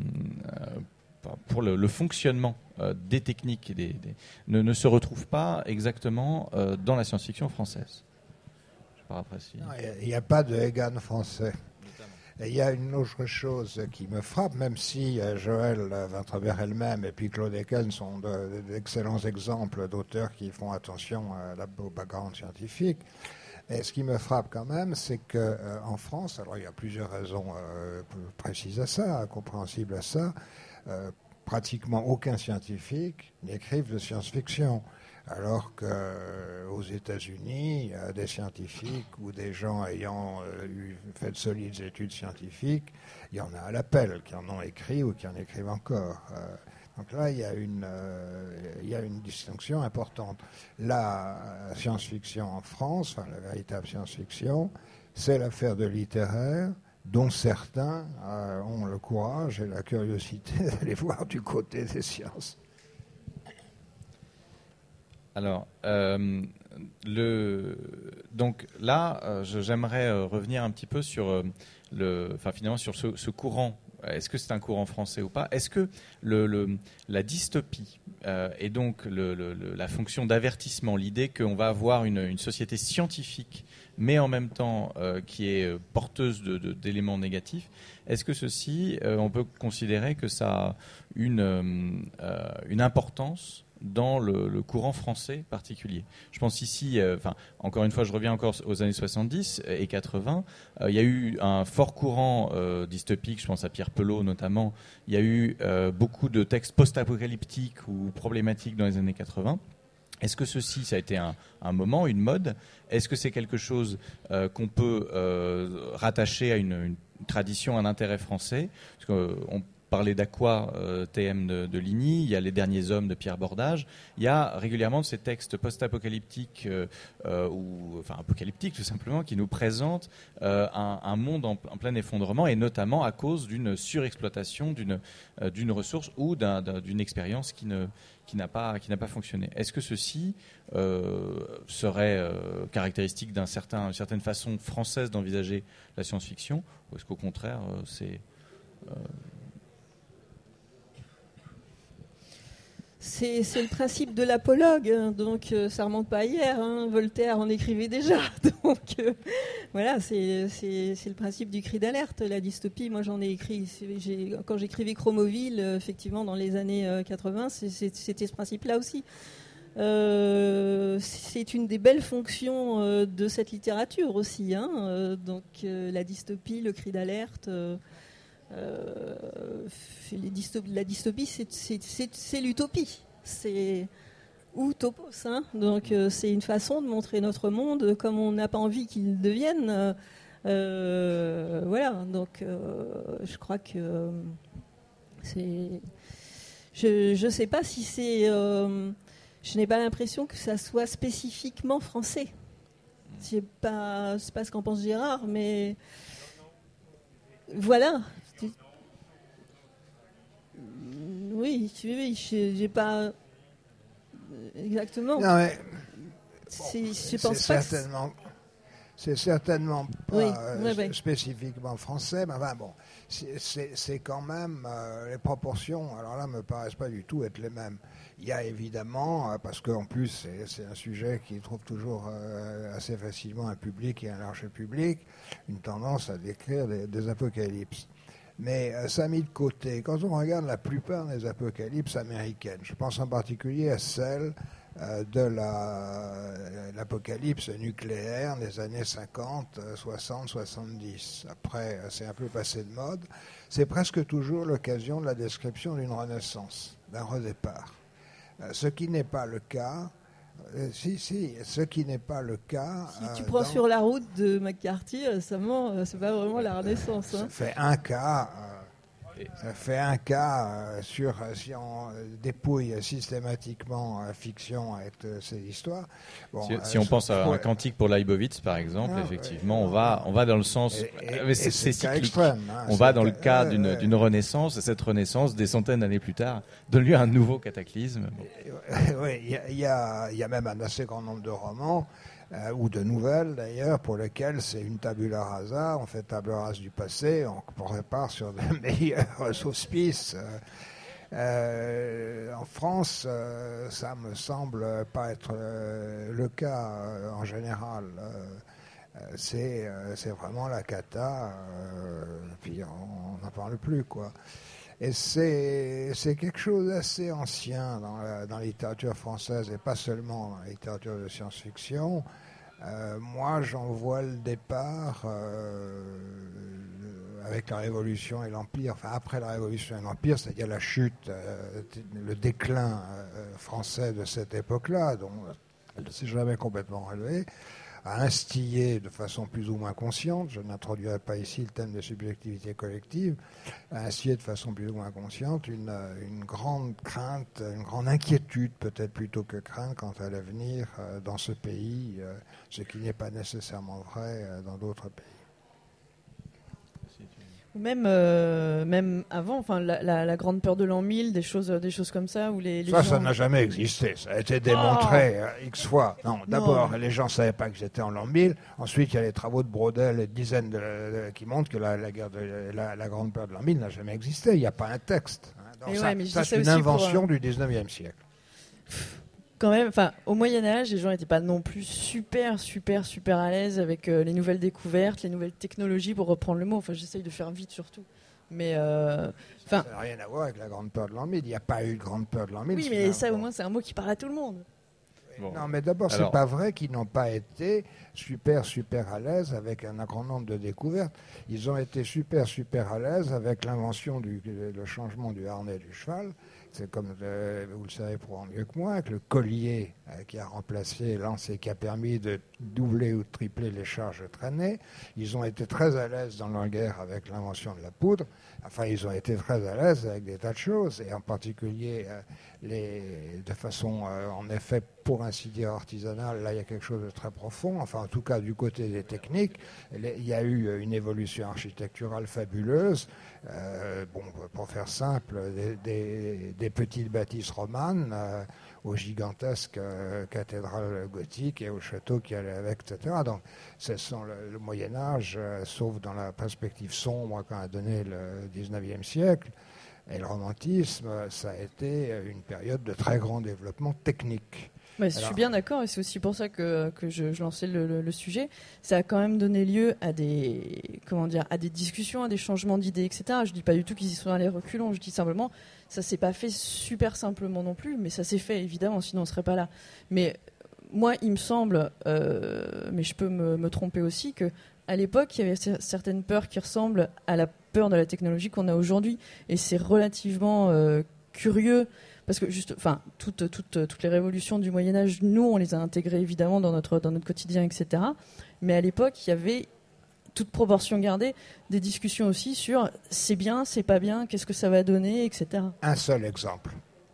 euh, pour le, le fonctionnement euh, des techniques et des, des, ne, ne se retrouve pas exactement euh, dans la science-fiction française. Il n'y a, a pas de Egan français. Et il y a une autre chose qui me frappe, même si euh, Joël Vinterberg elle-même et puis Claude Eken sont de, de, d'excellents exemples d'auteurs qui font attention à la, au background scientifique. Et ce qui me frappe quand même, c'est qu'en euh, France, alors il y a plusieurs raisons euh, précises à ça, compréhensibles à ça, euh, pratiquement aucun scientifique n'écrive de science-fiction. Alors qu'aux États-Unis, il y a des scientifiques ou des gens ayant euh, eu, fait de solides études scientifiques, il y en a à l'appel, qui en ont écrit ou qui en écrivent encore. Euh, donc là, il y a une, euh, il y a une distinction importante. La science-fiction en France, enfin la véritable science-fiction, c'est l'affaire de littéraires dont certains euh, ont le courage et la curiosité d'aller voir du côté des sciences. Alors, euh, le, donc là, euh, je, j'aimerais euh, revenir un petit peu sur, euh, le, enfin, finalement, sur ce, ce courant. Est-ce que c'est un courant français ou pas ? Est-ce que le, le, la dystopie euh, et donc le, le, la fonction d'avertissement, l'idée qu'on va avoir une, une société scientifique, mais en même temps euh, qui est porteuse de, de, d'éléments négatifs, est-ce que ceci, euh, on peut considérer que ça a une, euh, une importance dans le, le courant français particulier. Je pense ici, euh, enfin, encore une fois, je reviens encore aux années soixante-dix et quatre-vingts, euh, il y a eu un fort courant euh, dystopique, je pense à Pierre Pelot notamment, il y a eu euh, beaucoup de textes post-apocalyptiques ou problématiques dans les années quatre-vingts. Est-ce que ceci, ça a été un, un moment, une mode ? Est-ce que c'est quelque chose euh, qu'on peut euh, rattacher à une, une tradition, un intérêt français ? Parce qu'on parler d'Aqua, euh, T M de, de Ligny, il y a Les Derniers Hommes de Pierre Bordage, il y a régulièrement de ces textes post-apocalyptiques, euh, euh, ou enfin apocalyptiques tout simplement, qui nous présentent euh, un, un monde en, en plein effondrement, et notamment à cause d'une surexploitation d'une, euh, d'une ressource ou d'un, d'un, d'une expérience qui, ne, qui, n'a pas, qui n'a pas fonctionné. Est-ce que ceci euh, serait euh, caractéristique d'un certain, d'une certaine façon française d'envisager la science-fiction, ou est-ce qu'au contraire euh, c'est... Euh, C'est, c'est le principe de l'apologue, hein, donc euh, ça remonte pas à hier. Hein, Voltaire en écrivait déjà, donc euh, voilà, c'est, c'est, c'est le principe du cri d'alerte. La dystopie, moi j'en ai écrit, j'ai, quand j'écrivais Chromoville, euh, effectivement dans les années euh, quatre-vingts, c'est, c'est, c'était ce principe-là aussi. Euh, c'est une des belles fonctions euh, de cette littérature aussi. Hein, euh, donc euh, la dystopie, le cri d'alerte. Euh, euh, les dystop- la dystopie, c'est, c'est, c'est, c'est l'utopie. C'est ou topos. Hein, donc euh, c'est une façon de montrer notre monde comme on n'a pas envie qu'il devienne. Euh, voilà. Donc euh, je crois que euh, c'est. Je ne sais pas si c'est. Euh, Je n'ai pas l'impression que ça soit spécifiquement français. C'est pas, c'est pas ce qu'en pense Gérard, mais voilà. Oui, oui, je j'ai pas exactement. Non, mais, c'est, bon, je pense c'est pas. Certainement, que c'est certainement pas oui, euh, ouais, ouais. spécifiquement français, mais enfin bon, c'est, c'est, c'est quand même euh, les proportions. Alors là, me paraissent pas du tout être les mêmes. Il y a évidemment, parce qu'en plus c'est, c'est un sujet qui trouve toujours euh, assez facilement un public et un large public, une tendance à décrire des, des apocalypses. Mais euh, ça mis de côté. Quand on regarde la plupart des apocalypses américaines, je pense en particulier à celle euh, de la, l'apocalypse nucléaire des années cinquante, soixante, soixante-dix. Après, c'est un peu passé de mode. C'est presque toujours l'occasion de la description d'une renaissance, d'un redépart. Ce qui n'est pas le cas, euh, si, si, ce qui n'est pas le cas. Si tu euh, prends dans, sur la route de McCarthy récemment, euh, c'est pas vraiment la Renaissance. Hein. Ça fait un cas. Euh, Ça fait un cas euh, sur euh, si on euh, dépouille systématiquement euh, fiction avec euh, ces histoires. Bon, si, euh, si on pense à ouais. un cantique pour Leibovitz, par exemple, Ah, effectivement, ouais, on va on va dans le sens. Et, et, mais c'est, et c'est c'est cyclique. extrême, hein, on c'est va dans le cas, cas euh, d'une, euh, d'une renaissance, et cette renaissance, des centaines d'années plus tard, donne lieu à un nouveau cataclysme. Bon. Oui, il y, y, a, y a même un assez grand nombre de romans. Euh, ou de nouvelles d'ailleurs, pour lesquelles c'est une tabula rasa, on fait table rase du passé, on repart sur de meilleurs auspices. Euh, euh, en France, euh, ça me semble pas être euh, le cas euh, en général. Euh, c'est, euh, c'est vraiment la cata, euh, puis on n'en parle plus, quoi. Et c'est, c'est quelque chose d'assez ancien dans la, dans la littérature française, et pas seulement dans la littérature de science-fiction. Euh, moi, j'en vois le départ euh, avec la Révolution et l'Empire, enfin après la Révolution et l'Empire, c'est-à-dire la chute, euh, le déclin euh, français de cette époque-là, dont elle ne s'est jamais complètement relevée, a instillé de façon plus ou moins consciente, je n'introduirai pas ici le thème de subjectivité collective, a instillé de façon plus ou moins consciente une, une grande crainte, une grande inquiétude peut-être plutôt que crainte quant à l'avenir euh, dans ce pays, euh, ce qui n'est pas nécessairement vrai euh, dans d'autres pays. Même, euh, même avant, enfin, la, la, la grande peur de l'an mille, des choses, des choses comme ça. Où les, les ça, gens... ça n'a jamais existé. Ça a été démontré oh euh, X fois. Non, d'abord, non. Les gens ne savaient pas que j'étais en l'an mille. Ensuite, il y a les travaux de Braudel et de dizaines de, de, qui montrent que la, la, guerre de, la, la grande peur de l'an mille n'a jamais existé. Il n'y a pas un texte. Donc, ça, ouais, ça c'est une invention pour... du dix-neuvième siècle. Quand même, enfin, au Moyen-Âge, les gens n'étaient pas non plus super, super, super à l'aise avec euh, les nouvelles découvertes, les nouvelles technologies, pour reprendre le mot. Enfin, j'essaye de faire vite surtout. Mais euh, ça n'a rien à voir avec la grande peur de l'an mille. Il n'y a pas eu de grande peur de l'an mille. Oui, mais ça, au moins, c'est un mot qui parle à tout le monde. Bon. Non, mais d'abord, Alors... c'est pas vrai qu'ils n'ont pas été super, super à l'aise avec un grand nombre de découvertes. Ils ont été super, super à l'aise avec l'invention du le changement du harnais du cheval. C'est comme, euh, vous le savez probablement mieux que moi, avec le collier euh, qui a remplacé l'anse et qui a permis de doubler ou de tripler les charges traînées. Ils ont été très à l'aise dans leur guerre avec l'invention de la poudre. Enfin, ils ont été très à l'aise avec des tas de choses, et en particulier, euh, les, de façon, euh, en effet, pour ainsi dire artisanale, là, il y a quelque chose de très profond. Enfin, en tout cas, du côté des techniques, les, il y a eu une évolution architecturale fabuleuse. Euh, bon, pour faire simple, des, des, des petites bâtisses romanes euh, aux gigantesques euh, cathédrales gothiques et aux châteaux qui allaient avec, et cetera. Donc, ce sont le, le Moyen-Âge, euh, sauf dans la perspective sombre qu'a donné le dix-neuvième siècle, et le romantisme, ça a été une période de très grand développement technique. Ouais, je suis bien d'accord, et c'est aussi pour ça que, que je, je lançais le, le, le sujet. Ça a quand même donné lieu à des, comment dire, à des discussions, à des changements d'idées, et cetera. Je dis pas du tout qu'ils y sont allés reculons, je dis simplement, ça s'est pas fait super simplement non plus, mais ça s'est fait évidemment, sinon on serait pas là. Mais moi, il me semble, euh, mais je peux me, me tromper aussi, que à l'époque, il y avait certaines peurs qui ressemblent à la peur de la technologie qu'on a aujourd'hui, et c'est relativement euh, curieux. Parce que juste, enfin, toutes, toutes, toutes les révolutions du Moyen Âge, nous, on les a intégrées évidemment dans notre, dans notre quotidien, et cetera. Mais à l'époque, il y avait, toute proportion gardée, des discussions aussi sur c'est bien, c'est pas bien, qu'est-ce que ça va donner, et cetera. Un seul exemple.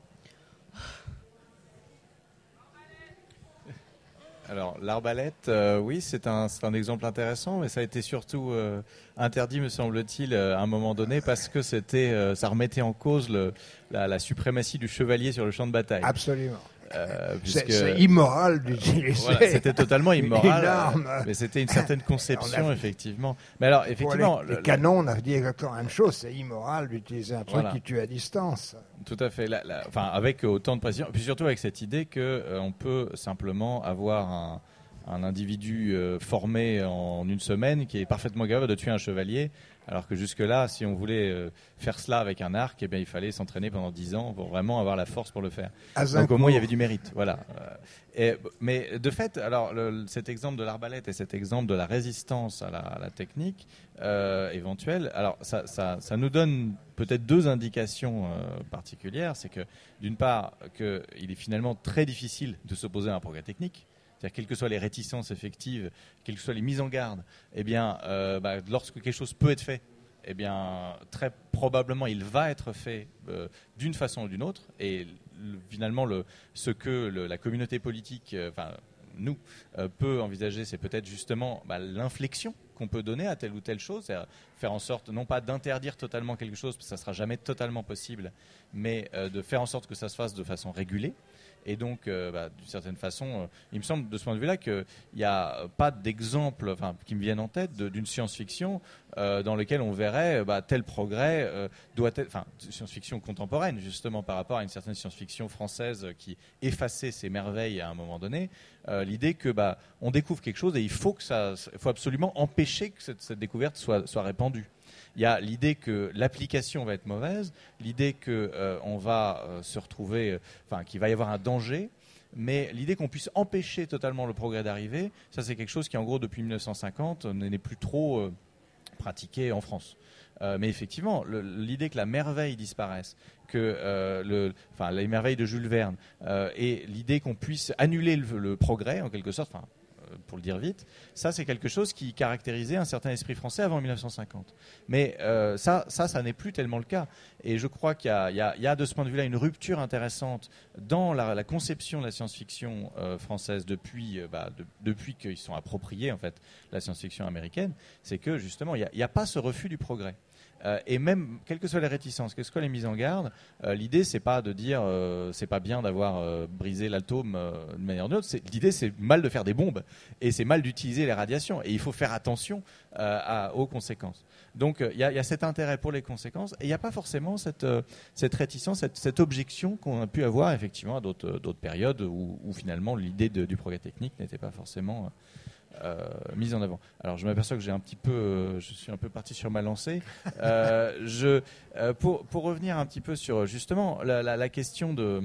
Alors, l'arbalète, euh, oui, c'est un, c'est un exemple intéressant, mais ça a été surtout euh, interdit, me semble-t-il, euh, à un moment donné, parce que c'était, euh, ça remettait en cause le, la, la suprématie du chevalier sur le champ de bataille. Absolument. Euh, c'est, puisque, c'est immoral d'utiliser. Voilà, c'était totalement immoral, arme, euh, mais c'était une certaine conception, a, effectivement. Mais alors, effectivement, les, les canons, on a dit exactement la même chose. C'est immoral d'utiliser un truc voilà. qui tue à distance. Tout à fait. La, la, enfin, avec autant de précision, puis surtout avec cette idée que euh, on peut simplement avoir un, un individu euh, formé en une semaine qui est parfaitement capable de tuer un chevalier. Alors que jusque-là, si on voulait euh, faire cela avec un arc, eh bien, il fallait s'entraîner pendant dix ans pour vraiment avoir la force pour le faire. Donc au moins, il y avait du mérite. Voilà. Et, mais de fait, alors, le, cet exemple de l'arbalète et cet exemple de la résistance à la, à la technique euh, éventuelle, alors ça, ça, ça nous donne peut-être deux indications euh, particulières. C'est que, d'une part, qu'il est finalement très difficile de s'opposer à un progrès technique. C'est-à-dire, quelles que soient les réticences effectives, quelles que soient les mises en garde, eh bien, euh, bah, lorsque quelque chose peut être fait, eh bien, très probablement, il va être fait euh, d'une façon ou d'une autre. Et le, finalement, le, ce que le, la communauté politique, euh, enfin, nous, euh, peut envisager, c'est peut-être justement bah, l'inflexion qu'on peut donner à telle ou telle chose, c'est-à-dire faire en sorte, non pas d'interdire totalement quelque chose, parce que ça ne sera jamais totalement possible, mais euh, de faire en sorte que ça se fasse de façon régulée. Et donc, euh, bah, d'une certaine façon, euh, il me semble de ce point de vue-là qu'il n'y a pas d'exemple enfin, qui me viennent en tête de, d'une science-fiction euh, dans lequel on verrait bah, tel progrès euh, doit être, enfin, science-fiction contemporaine justement par rapport à une certaine science-fiction française qui effaçait ses merveilles à un moment donné. Euh, l'idée que bah, on découvre quelque chose et il faut que ça, il faut absolument empêcher que cette, cette découverte soit, soit répandue. Il y a l'idée que l'application va être mauvaise, l'idée qu'on euh, va euh, se retrouver, euh, enfin qu'il va y avoir un danger, mais l'idée qu'on puisse empêcher totalement le progrès d'arriver, ça c'est quelque chose qui en gros depuis mille neuf cent cinquante n'est plus trop euh, pratiqué en France. Euh, mais effectivement, le, l'idée que la merveille disparaisse, que euh, le, enfin les merveilles de Jules Verne, euh, et l'idée qu'on puisse annuler le, le progrès en quelque sorte, enfin pour le dire vite, ça c'est quelque chose qui caractérisait un certain esprit français avant mille neuf cent cinquante. Mais euh, ça, ça, ça n'est plus tellement le cas. Et je crois qu'il y a, il y a, il y a de ce point de vue-là une rupture intéressante dans la, la conception de la science-fiction euh, française depuis, euh, bah, de, depuis qu'ils sont appropriés en fait la science-fiction américaine. C'est que justement, il n'y a, a pas ce refus du progrès. Euh, et même, quelles que soient les réticences, quelles que soient les mises en garde, euh, l'idée, c'est pas de dire euh, c'est pas bien d'avoir euh, brisé l'atome euh, de manière ou d'une autre. C'est, l'idée, c'est mal de faire des bombes et c'est mal d'utiliser les radiations. Et il faut faire attention euh, à, aux conséquences. Donc, il euh, y, y a cet intérêt pour les conséquences et il n'y a pas forcément cette, euh, cette réticence, cette, cette objection qu'on a pu avoir effectivement à d'autres, d'autres périodes où, où finalement l'idée de, du progrès technique n'était pas forcément euh, Euh, mise en avant. Alors je m'aperçois que j'ai un petit peu, euh, je suis un peu parti sur ma lancée. Euh, je, euh, pour, pour revenir un petit peu sur justement la, la, la question de,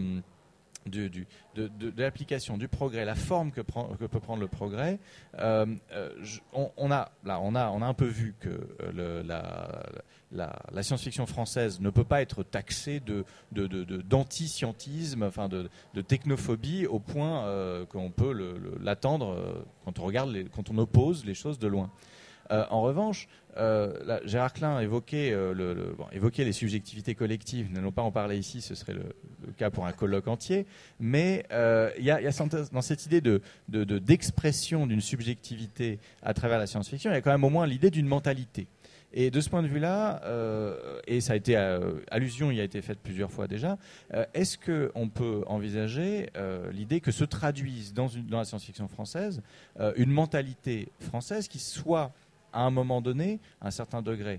du, du, de, de, de l'application, du progrès, la forme que, prend, que peut prendre le progrès. Euh, je, on, on a là, on a, on a un peu vu que le, la, la, la science-fiction française ne peut pas être taxée de, de, de, de d'anti-scientisme, enfin de, de technophobie au point euh, qu'on peut le, le, l'attendre euh, quand on regarde, les, quand on oppose les choses de loin. Euh, en revanche, euh, là, Gérard Klein évoquait, euh, le, le, bon, évoquait les subjectivités collectives. Nous n'allons pas en parler ici, ce serait le, le cas pour un colloque entier. Mais il euh, y, y a dans cette idée de, de, de, d'expression d'une subjectivité à travers la science-fiction, il y a quand même au moins l'idée d'une mentalité. Et de ce point de vue-là, euh, et ça a été euh, allusion y a été faite plusieurs fois déjà, euh, est-ce qu'on peut envisager euh, l'idée que se traduise dans, une, dans la science-fiction française euh, une mentalité française qui soit à un moment donné, à un certain degré,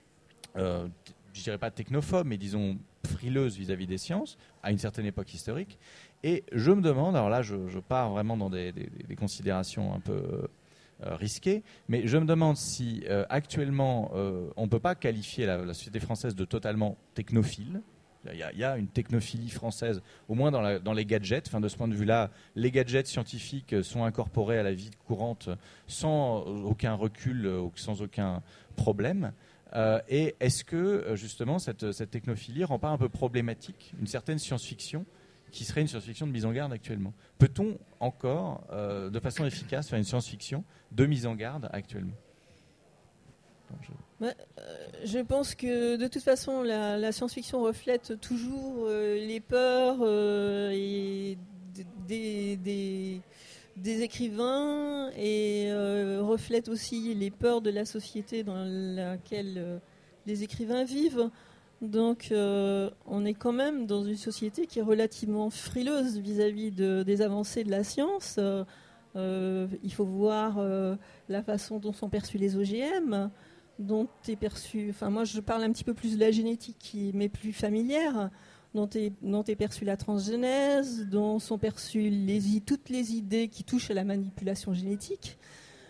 euh, je dirais pas technophobe, mais disons frileuse vis-à-vis des sciences, à une certaine époque historique, Et je me demande, alors là, je, je pars vraiment dans des, des, des considérations un peu euh, risquées, mais je me demande si euh, actuellement, euh, on ne peut pas qualifier la, la société française de totalement technophile. Il y, a, il y a une technophilie française, au moins dans, la, dans les gadgets. Enfin, de ce point de vue-là, les gadgets scientifiques sont incorporés à la vie courante sans aucun recul, sans aucun problème. Euh, et est-ce que, justement, cette, cette technophilie ne rend pas un peu problématique une certaine science-fiction qui serait une science-fiction de mise en garde actuellement? Peut-on encore, euh, de façon efficace, faire une science-fiction de mise en garde actuellement? Donc, je... Ouais, euh, je pense que de toute façon, la, la science-fiction reflète toujours euh, les peurs euh, et des, des, des écrivains et euh, reflète aussi les peurs de la société dans laquelle euh, les écrivains vivent. Donc, euh, on est quand même dans une société qui est relativement frileuse vis-à-vis de, des avancées de la science. Euh, euh, il faut voir euh, la façon dont sont perçus les O G M, dont est perçu, enfin moi je parle un petit peu plus de la génétique qui m'est plus familière, dont est, dont est perçue la transgénèse, dont sont perçues les, toutes les idées qui touchent à la manipulation génétique.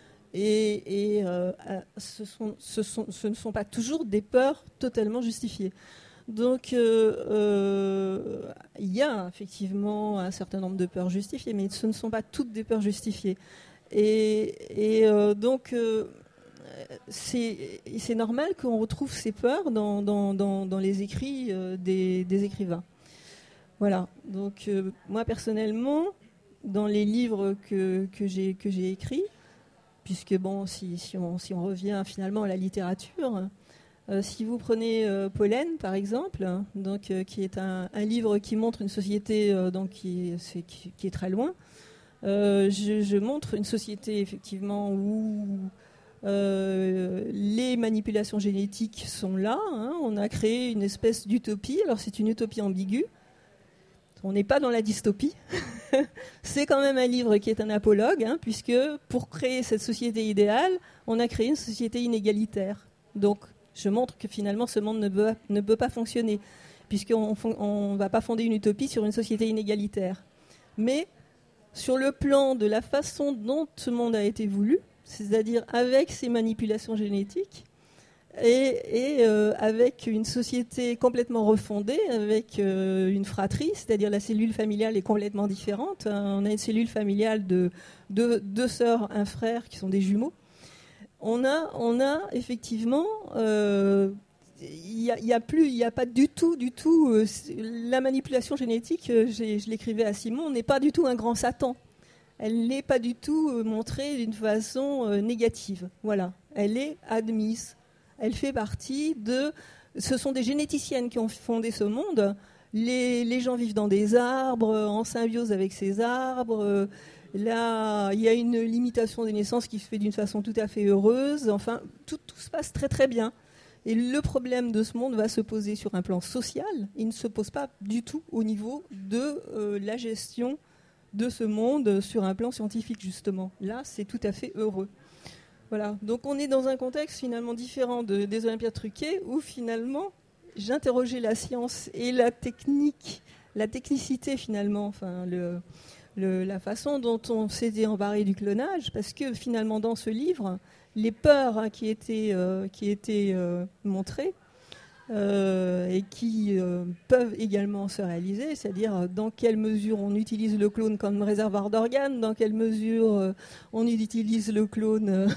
Et, et euh, ce, sont, ce, sont, ce ne sont pas toujours des peurs totalement justifiées. Donc il euh, euh, y a effectivement un certain nombre de peurs justifiées, mais ce ne sont pas toutes des peurs justifiées. Et, et euh, donc... Euh, C'est, c'est normal qu'on retrouve ces peurs dans, dans, dans, dans les écrits euh, des, des écrivains. Voilà. Donc, euh, moi, personnellement, dans les livres que, que, j'ai, que j'ai écrits, puisque, bon, si, si, on, si on revient finalement à la littérature, euh, si vous prenez euh, Pollen, par exemple, donc, euh, qui est un, un livre qui montre une société euh, donc, qui, c'est, qui, qui est très loin, euh, je, je montre une société, effectivement, où... Euh, les manipulations génétiques sont là, hein. On a créé une espèce d'utopie. Alors c'est une utopie ambiguë, on n'est pas dans la dystopie. C'est quand même un livre qui est un apologue, hein, puisque pour créer cette société idéale, on a créé une société inégalitaire. Donc je montre que finalement ce monde ne peut, ne peut pas fonctionner, puisqu'on ne va pas fonder une utopie sur une société inégalitaire. Mais sur le plan de la façon dont ce monde a été voulu, c'est-à-dire avec ces manipulations génétiques et, et euh, avec une société complètement refondée, avec euh, une fratrie, c'est-à-dire la cellule familiale est complètement différente. On a une cellule familiale de deux, deux sœurs, un frère qui sont des jumeaux. On a, on a effectivement, euh, il n'y a, y a plus, il n'y a pas du tout, du tout, euh, la manipulation génétique, euh, je l'écrivais à Simon, n'est pas du tout un grand Satan. Elle n'est pas du tout euh, montrée d'une façon euh, négative. Voilà, elle est admise. Elle fait partie de... Ce sont des généticiennes qui ont fondé ce monde. Les, les gens vivent dans des arbres, en symbiose avec ces arbres. Là, il y a une limitation des naissances qui se fait d'une façon tout à fait heureuse. Enfin, tout, tout se passe très très bien. Et le problème de ce monde va se poser sur un plan social. Il ne se pose pas du tout au niveau de euh, la gestion de ce monde sur un plan scientifique, justement. Là, c'est tout à fait heureux. Voilà. Donc on est dans un contexte finalement différent de, des Olympiades truquées, où finalement j'interrogeais la science et la technique, la technicité finalement, enfin le, le, la façon dont on s'était emparé du clonage, parce que finalement dans ce livre, les peurs hein, qui étaient, euh, qui étaient euh, montrées, Euh, et qui euh, peuvent également se réaliser, c'est-à-dire euh, dans quelle mesure on utilise le clone comme réservoir d'organes, dans quelle mesure euh, on utilise le clone euh,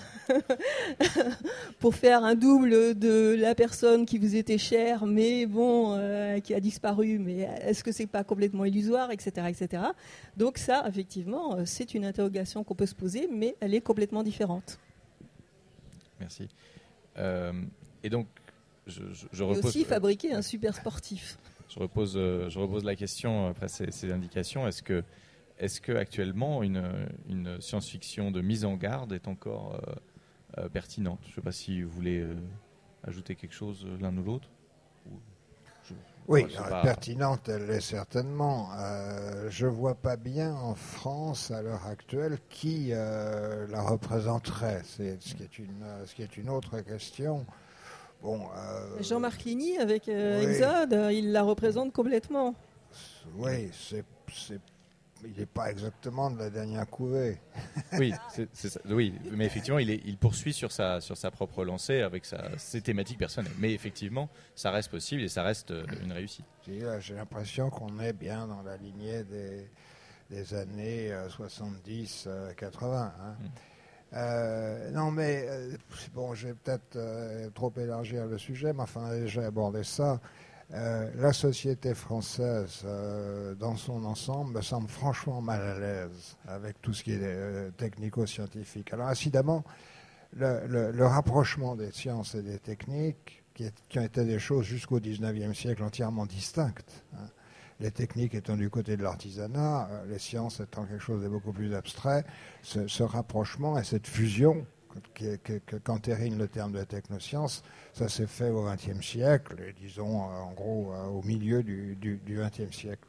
pour faire un double de la personne qui vous était chère, mais bon, euh, qui a disparu, mais est-ce que c'est pas complètement illusoire, et cetera, et cetera. Donc ça, effectivement, euh, c'est une interrogation qu'on peut se poser, mais elle est complètement différente. Merci. Euh, et donc, Je, je, je et repose, aussi fabriquer un super sportif. Je repose, je repose la question après ces, ces indications. Est-ce que, est-ce que actuellement une, une science-fiction de mise en garde est encore euh, euh, pertinente? Je ne sais pas si vous voulez euh, ajouter quelque chose l'un ou l'autre. Je, oui, moi, euh, pas... pertinente, elle l'est certainement. Euh, je ne vois pas bien en France à l'heure actuelle qui euh, la représenterait. C'est ce qui est une, ce qui est une autre question. Bon, euh, Jean-Marc Ligny avec euh, oui. Exode, il la représente complètement. Oui, c'est, c'est il n'est pas exactement de la dernière couvée. Oui, c'est, c'est ça. Oui, mais effectivement, il, est, il poursuit sur sa, sur sa propre lancée avec sa, ses thématiques personnelles. Mais effectivement, ça reste possible et ça reste une réussite. J'ai, j'ai l'impression qu'on est bien dans la lignée des, des années soixante-dix quatre-vingts. Hein. Mm. Euh, non, mais euh, bon, j'ai peut-être euh, trop élargir le sujet, mais enfin, j'ai abordé ça. Euh, la société française, euh, dans son ensemble, me semble franchement mal à l'aise avec tout ce qui est euh, technico-scientifique. Alors, incidemment, le, le, le rapprochement des sciences et des techniques, qui, est, qui ont été des choses jusqu'au dix-neuvième siècle entièrement distinctes, hein. Les techniques étant du côté de l'artisanat, euh, les sciences étant quelque chose de beaucoup plus abstrait, ce, ce rapprochement et cette fusion qu'entérine le terme de technoscience, ça s'est fait au vingtième siècle, et disons en gros au milieu du, du, du vingtième siècle.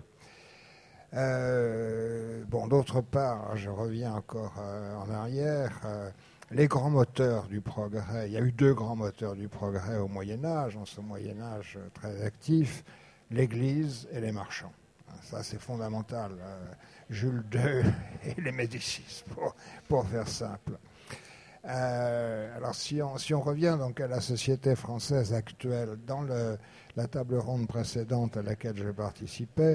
Euh, bon, d'autre part, je reviens encore euh, en arrière, euh, les grands moteurs du progrès, il y a eu deux grands moteurs du progrès au Moyen-Âge, en ce Moyen-Âge très actif, l'Église et les marchands. Ça, c'est fondamental. Euh, Jules deux et les Médicis, pour, pour faire simple. Euh, alors si on, si on revient donc à la société française actuelle, dans le, la table ronde précédente à laquelle je participais,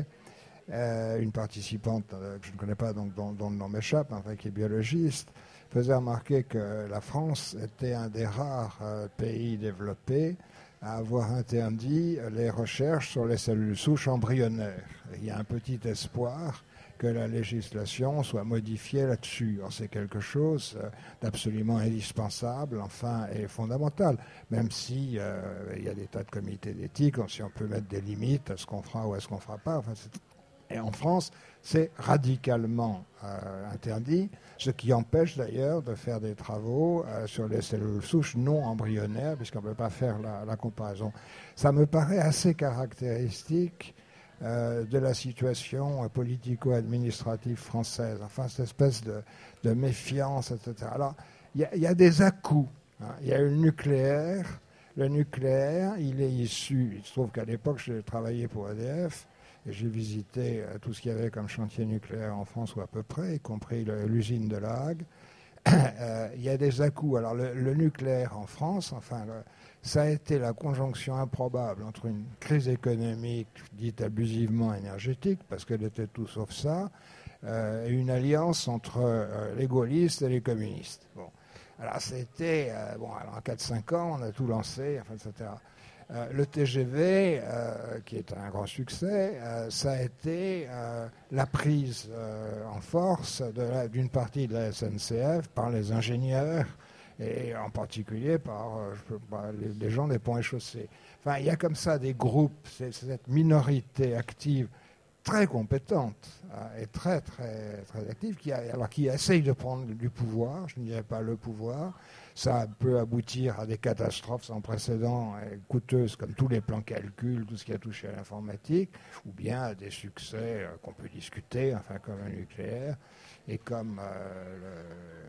euh, une participante euh, que je ne connais pas, donc dont, dont le nom m'échappe, enfin, qui est biologiste, faisait remarquer que la France était un des rares euh, pays développés à avoir interdit les recherches sur les cellules souches embryonnaires. Et il y a un petit espoir que la législation soit modifiée là-dessus. Alors, c'est quelque chose d'absolument indispensable, enfin, et fondamental, même si euh, il y a des tas de comités d'éthique, si on peut mettre des limites à ce qu'on fera ou à ce qu'on ne fera pas. Enfin, et en France, c'est radicalement euh, interdit, ce qui empêche d'ailleurs de faire des travaux euh, sur les cellules souches non embryonnaires, puisqu'on ne peut pas faire la, la comparaison. Ça me paraît assez caractéristique Euh, de la situation euh, politico-administrative française, enfin cette espèce de, de méfiance, et cetera. Alors, il y, y a des à-coups. Hein. Il y a eu le nucléaire. Le nucléaire, il est issu, il se trouve qu'à l'époque, j'ai travaillé pour E D F, et j'ai visité euh, tout ce qu'il y avait comme chantier nucléaire en France, ou à peu près, y compris le, l'usine de La Hague. euh, il y a des à-coups. Alors, le, le nucléaire en France, enfin... Le, ça a été la conjonction improbable entre une crise économique dite abusivement énergétique, parce qu'elle était tout sauf ça, euh, et une alliance entre euh, les gaullistes et les communistes. Bon. Alors c'était, euh, bon, alors en quatre cinq ans, on a tout lancé, enfin, et cetera. Euh, le T G V, euh, qui est un grand succès, euh, ça a été euh, la prise euh, en force de la, d'une partie de la S N C F par les ingénieurs, et en particulier par euh, je peux, bah, les, les gens des ponts et chaussées. Enfin, il y a comme ça des groupes, c'est, c'est cette minorité active très compétente euh, et très, très, très active, qui, a, alors, qui essaye de prendre du pouvoir, je ne dirais pas le pouvoir. Ça peut aboutir à des catastrophes sans précédent et coûteuses, comme tous les plans calcul, tout ce qui a touché à l'informatique, ou bien à des succès euh, qu'on peut discuter, enfin, comme le nucléaire, et comme... Euh, le,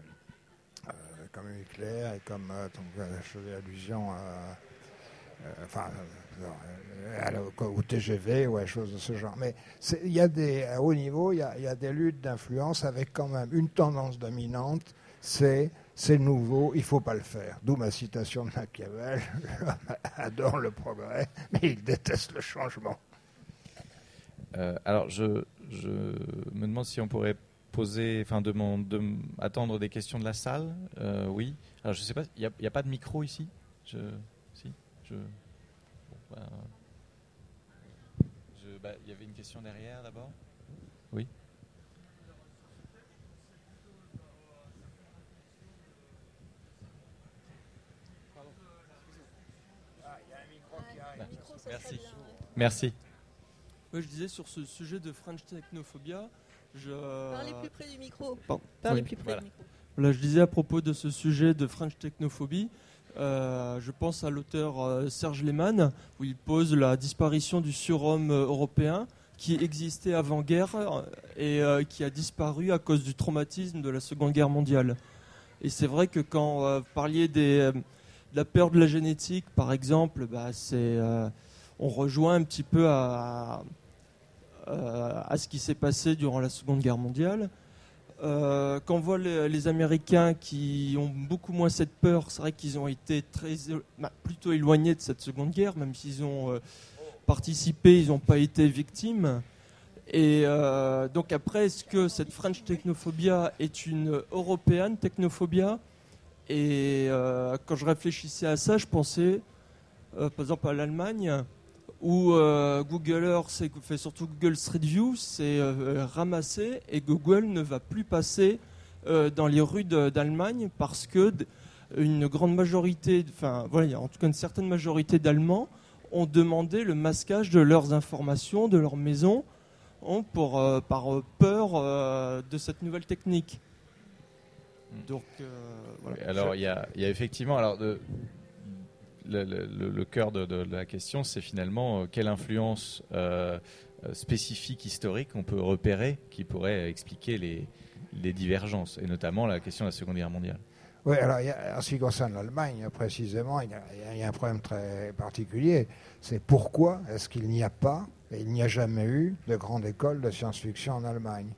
comme le nucléaire et comme euh, je faisais allusion à, euh, enfin, euh, à, au T G V ou à des choses de ce genre. Mais il y a des, à haut niveau, il y, y a des luttes d'influence avec quand même une tendance dominante, c'est c'est nouveau, il ne faut pas le faire. D'où ma citation de Machiavel, l'homme adore le progrès, mais il déteste le changement. Euh, alors, je, je me demande si on pourrait poser, enfin, de, mon, de attendre des questions de la salle. Euh, oui. Alors, je sais pas, il n'y a, a pas de micro ici. Je, si, je. Bon, bah, je, bah, y avait une question derrière d'abord. Oui. Merci. Merci. Ouais, je disais sur ce sujet de French Technophobia, je... Parlez plus près du micro. Pardon. Parlez Oui. plus près Voilà. du micro. Voilà, je disais à propos de ce sujet de French Technophobie, euh, je pense à l'auteur euh, Serge Lehmann, où il pose la disparition du surhomme euh, européen qui existait avant-guerre euh, et euh, qui a disparu à cause du traumatisme de la Seconde Guerre mondiale. Et c'est vrai que quand euh, vous parliez des, euh, de la peur de la génétique, par exemple, bah, c'est, euh, on rejoint un petit peu à, euh, à ce qui s'est passé durant la Seconde Guerre mondiale. Euh, quand on voit les, les Américains qui ont beaucoup moins cette peur, c'est vrai qu'ils ont été très, bah, plutôt éloignés de cette Seconde Guerre, même s'ils ont euh, participé, ils n'ont pas été victimes. Et euh, donc après, est-ce que cette French technophobia est une European technophobia? Et euh, quand je réfléchissais à ça, je pensais euh, par exemple à l'Allemagne, où euh, Google Earth, fait surtout Google Street View, c'est euh, ramassé et Google ne va plus passer euh, dans les rues de, d'Allemagne parce que d- une grande majorité, enfin voilà, en tout cas une certaine majorité d'Allemands ont demandé le masquage de leurs informations, de leurs maisons, pour, euh, par peur euh, de cette nouvelle technique. Donc, euh, voilà. Oui, alors, il y a, y a effectivement... Alors, de, le, le, le cœur de, de la question, c'est finalement euh, quelle influence euh, spécifique, historique, on peut repérer qui pourrait expliquer les, les divergences, et notamment la question de la Seconde Guerre mondiale. Oui, alors y a, en ce qui concerne l'Allemagne, précisément, il y, y a un problème très particulier. C'est pourquoi est-ce qu'il n'y a pas, et il n'y a jamais eu, de grande école de science-fiction en Allemagne.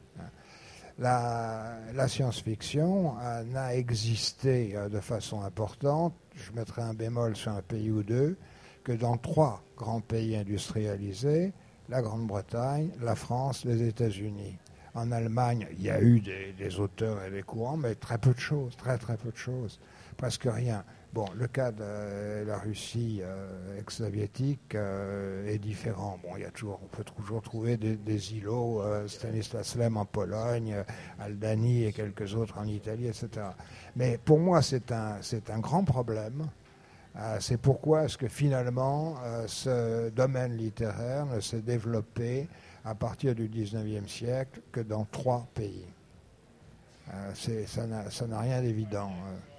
La, la science-fiction a, n'a existé euh, de façon importante, je mettrai un bémol sur un pays ou deux, que dans trois grands pays industrialisés, la Grande-Bretagne, la France, les États-Unis. En Allemagne, il y a eu des, des auteurs et des courants, mais très peu de choses, très très peu de choses, presque rien. Bon, le cas de la Russie euh, ex-soviétique euh, est différent. Bon, il y a toujours, on peut toujours trouver des, des îlots, euh, Stanislas Lem en Pologne, euh, Aldani et quelques autres en Italie, et cetera. Mais pour moi, c'est un, c'est un grand problème. Euh, c'est pourquoi est-ce que finalement, euh, ce domaine littéraire ne s'est développé à partir du dix-neuvième siècle que dans trois pays. Euh, c'est, ça, n'a, ça n'a rien d'évident.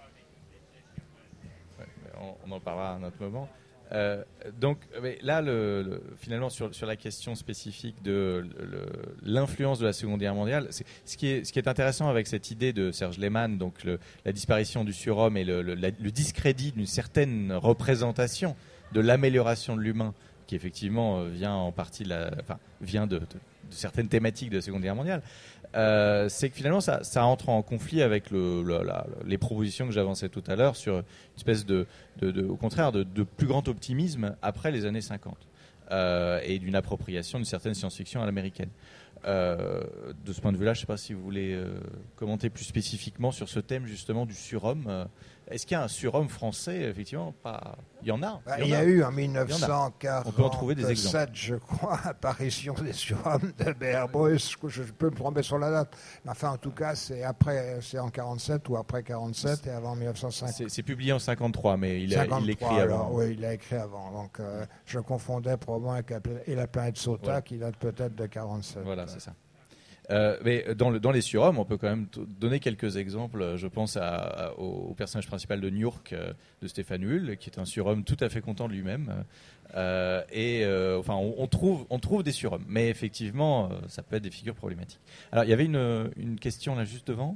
Ouais, on, on en parlera à un autre moment. Euh, donc mais là, le, le, finalement, sur, sur la question spécifique de le, l'influence de la Seconde Guerre mondiale, c'est, ce, qui est, ce qui est intéressant avec cette idée de Serge Lehmann, donc le, la disparition du surhomme et le, le, la, le discrédit d'une certaine représentation de l'amélioration de l'humain, qui effectivement vient en partie de la, enfin, vient de, de, de certaines thématiques de la Seconde Guerre mondiale, euh, c'est que finalement ça, ça entre en conflit avec le, le, la, les propositions que j'avançais tout à l'heure sur une espèce de, de, de au contraire, de, de plus grand optimisme après les années cinquante euh, et d'une appropriation d'une certaine science-fiction à l'américaine. Euh, de ce point de vue-là, je ne sais pas si vous voulez euh, commenter plus spécifiquement sur ce thème justement du surhomme. Euh, est-ce qu'il y a un surhomme français? Effectivement, pas. Il y en a. Bah, il y, il y en a a eu en mille neuf cent quarante-sept, on peut en trouver des exemples. Je crois, apparition des surhommes de Beerbruys. Je, je peux me tromper sur la date. Mais enfin, en tout cas, c'est après, c'est en quarante-sept ou après quarante-sept et avant mille neuf cent cinquante. C'est, c'est publié en cinquante-trois, mais il, a, il l'écrit alors, avant. Oui, il l'a écrit avant. Donc, euh, je confondais probablement avec la, et la planète Sota, ouais, qui date peut-être de quarante-sept. Voilà, c'est ça. Euh, mais dans, le, dans les surhommes, on peut quand même t- donner quelques exemples. Je pense à, à, au, au personnage principal de New York, euh, de Stéphane Hull, qui est un surhomme tout à fait content de lui-même. Euh, et euh, enfin, on, on, trouve, on trouve des surhommes, mais effectivement, euh, ça peut être des figures problématiques. Alors, il y avait une, une question là juste devant.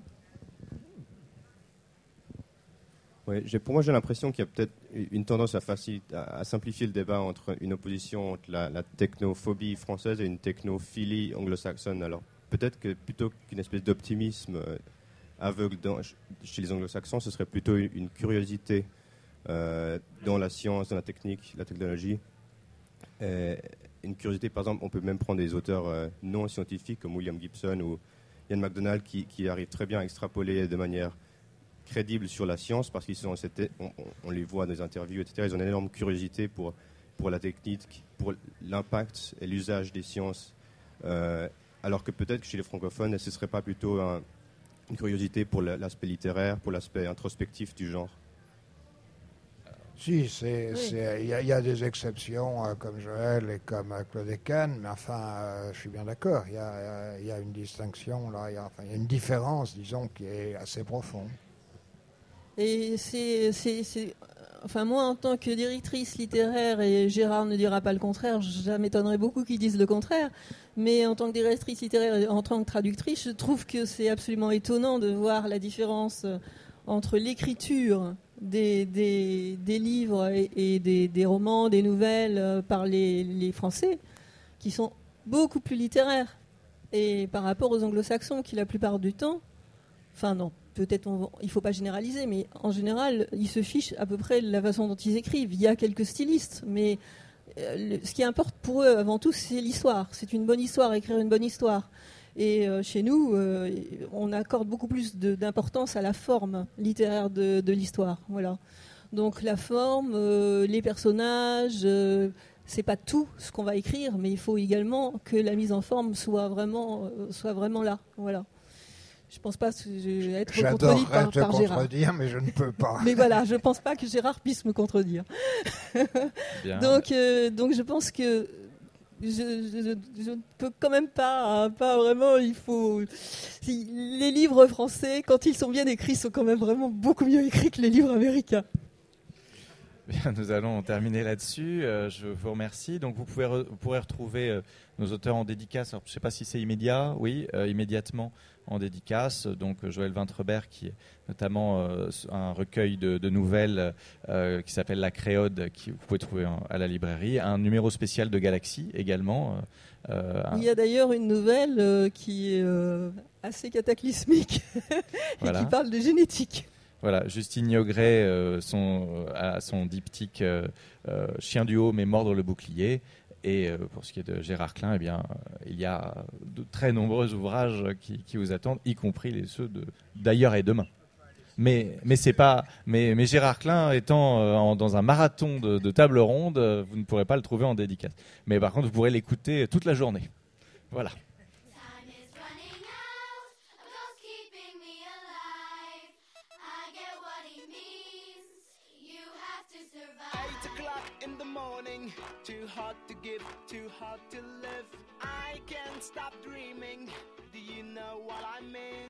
Oui, j'ai, pour moi, j'ai l'impression qu'il y a peut-être une tendance à, faciliter, à, à simplifier le débat entre une opposition entre la, la technophobie française et une technophilie anglo-saxonne. Alors, peut-être que plutôt qu'une espèce d'optimisme aveugle dans, chez les anglo-saxons, ce serait plutôt une, une curiosité euh, dans la science, dans la technique, la technologie. Et une curiosité, par exemple, on peut même prendre des auteurs euh, non scientifiques comme William Gibson ou Ian MacDonald qui, qui arrivent très bien à extrapoler de manière crédible sur la science parce qu'ils sont, on, on les voit dans les interviews, et cetera. Ils ont une énorme curiosité pour, pour la technique, pour l'impact et l'usage des sciences. Euh, alors que peut-être que chez les francophones, ce ne serait pas plutôt un, une curiosité pour l'aspect littéraire, pour l'aspect introspectif du genre. Si, il oui. y, y a des exceptions euh, comme Joël et comme euh, Claude Eken, mais enfin, euh, je suis bien d'accord, il y, y, y a une distinction, là, il y, enfin, y a une différence, disons, qui est assez profonde. Et c'est, c'est, c'est, enfin moi en tant que directrice littéraire, et Gérard ne dira pas le contraire, ça m'étonnerait beaucoup qu'ils disent le contraire, mais en tant que directrice littéraire et en tant que traductrice, je trouve que c'est absolument étonnant de voir la différence entre l'écriture des, des, des livres et, et des, des romans, des nouvelles par les, les Français, qui sont beaucoup plus littéraire. Et par rapport aux anglo-saxons qui, la plupart du temps, enfin non, peut-être on, il ne faut pas généraliser, mais en général, ils se fichent à peu près de la façon dont ils écrivent. Il y a quelques stylistes, mais euh, le, ce qui importe pour eux avant tout, c'est l'histoire. C'est une bonne histoire, écrire une bonne histoire. Et euh, chez nous, euh, on accorde beaucoup plus de, d'importance à la forme littéraire de, de l'histoire. Voilà. Donc la forme, euh, les personnages, euh, c'est pas tout ce qu'on va écrire, mais il faut également que la mise en forme soit vraiment, euh, soit vraiment là. Voilà. Je pense pas que je vais être contredit par, te par Gérard. contredire, mais je ne peux pas. Mais voilà, je pense pas que Gérard puisse me contredire. donc, euh, donc je pense que je, je, je ne peux quand même pas, hein, pas vraiment. Il faut. Si, les livres français, quand ils sont bien écrits, sont quand même vraiment beaucoup mieux écrits que les livres américains. Bien, nous allons terminer là-dessus. Euh, je vous remercie. Donc, vous, pouvez re- vous pourrez retrouver euh, nos auteurs en dédicace. Alors, je ne sais pas si c'est immédiat. Oui, euh, immédiatement en dédicace. Donc, euh, Joël Vintrebert, qui est notamment euh, un recueil de, de nouvelles euh, qui s'appelle La Créode, qui vous pouvez trouver en, à la librairie. Un numéro spécial de Galaxy également. Euh, un... Il y a d'ailleurs une nouvelle euh, qui est euh, assez cataclysmique et Voilà. qui parle de génétique. Voilà, Justine Niogret, euh, son, a son diptyque euh, euh, Chien du haut mais mordre le bouclier. Et euh, pour ce qui est de Gérard Klein, eh bien, euh, il y a de très nombreux ouvrages qui, qui vous attendent, y compris les ceux de d'ailleurs et demain. Mais, mais, c'est pas, mais, mais Gérard Klein étant euh, en, dans un marathon de, de table ronde, euh, vous ne pourrez pas le trouver en dédicace. Mais par contre, vous pourrez l'écouter toute la journée. Voilà. In the morning, too hard to give, too hard to live. I can't stop dreaming. Do you know what I mean?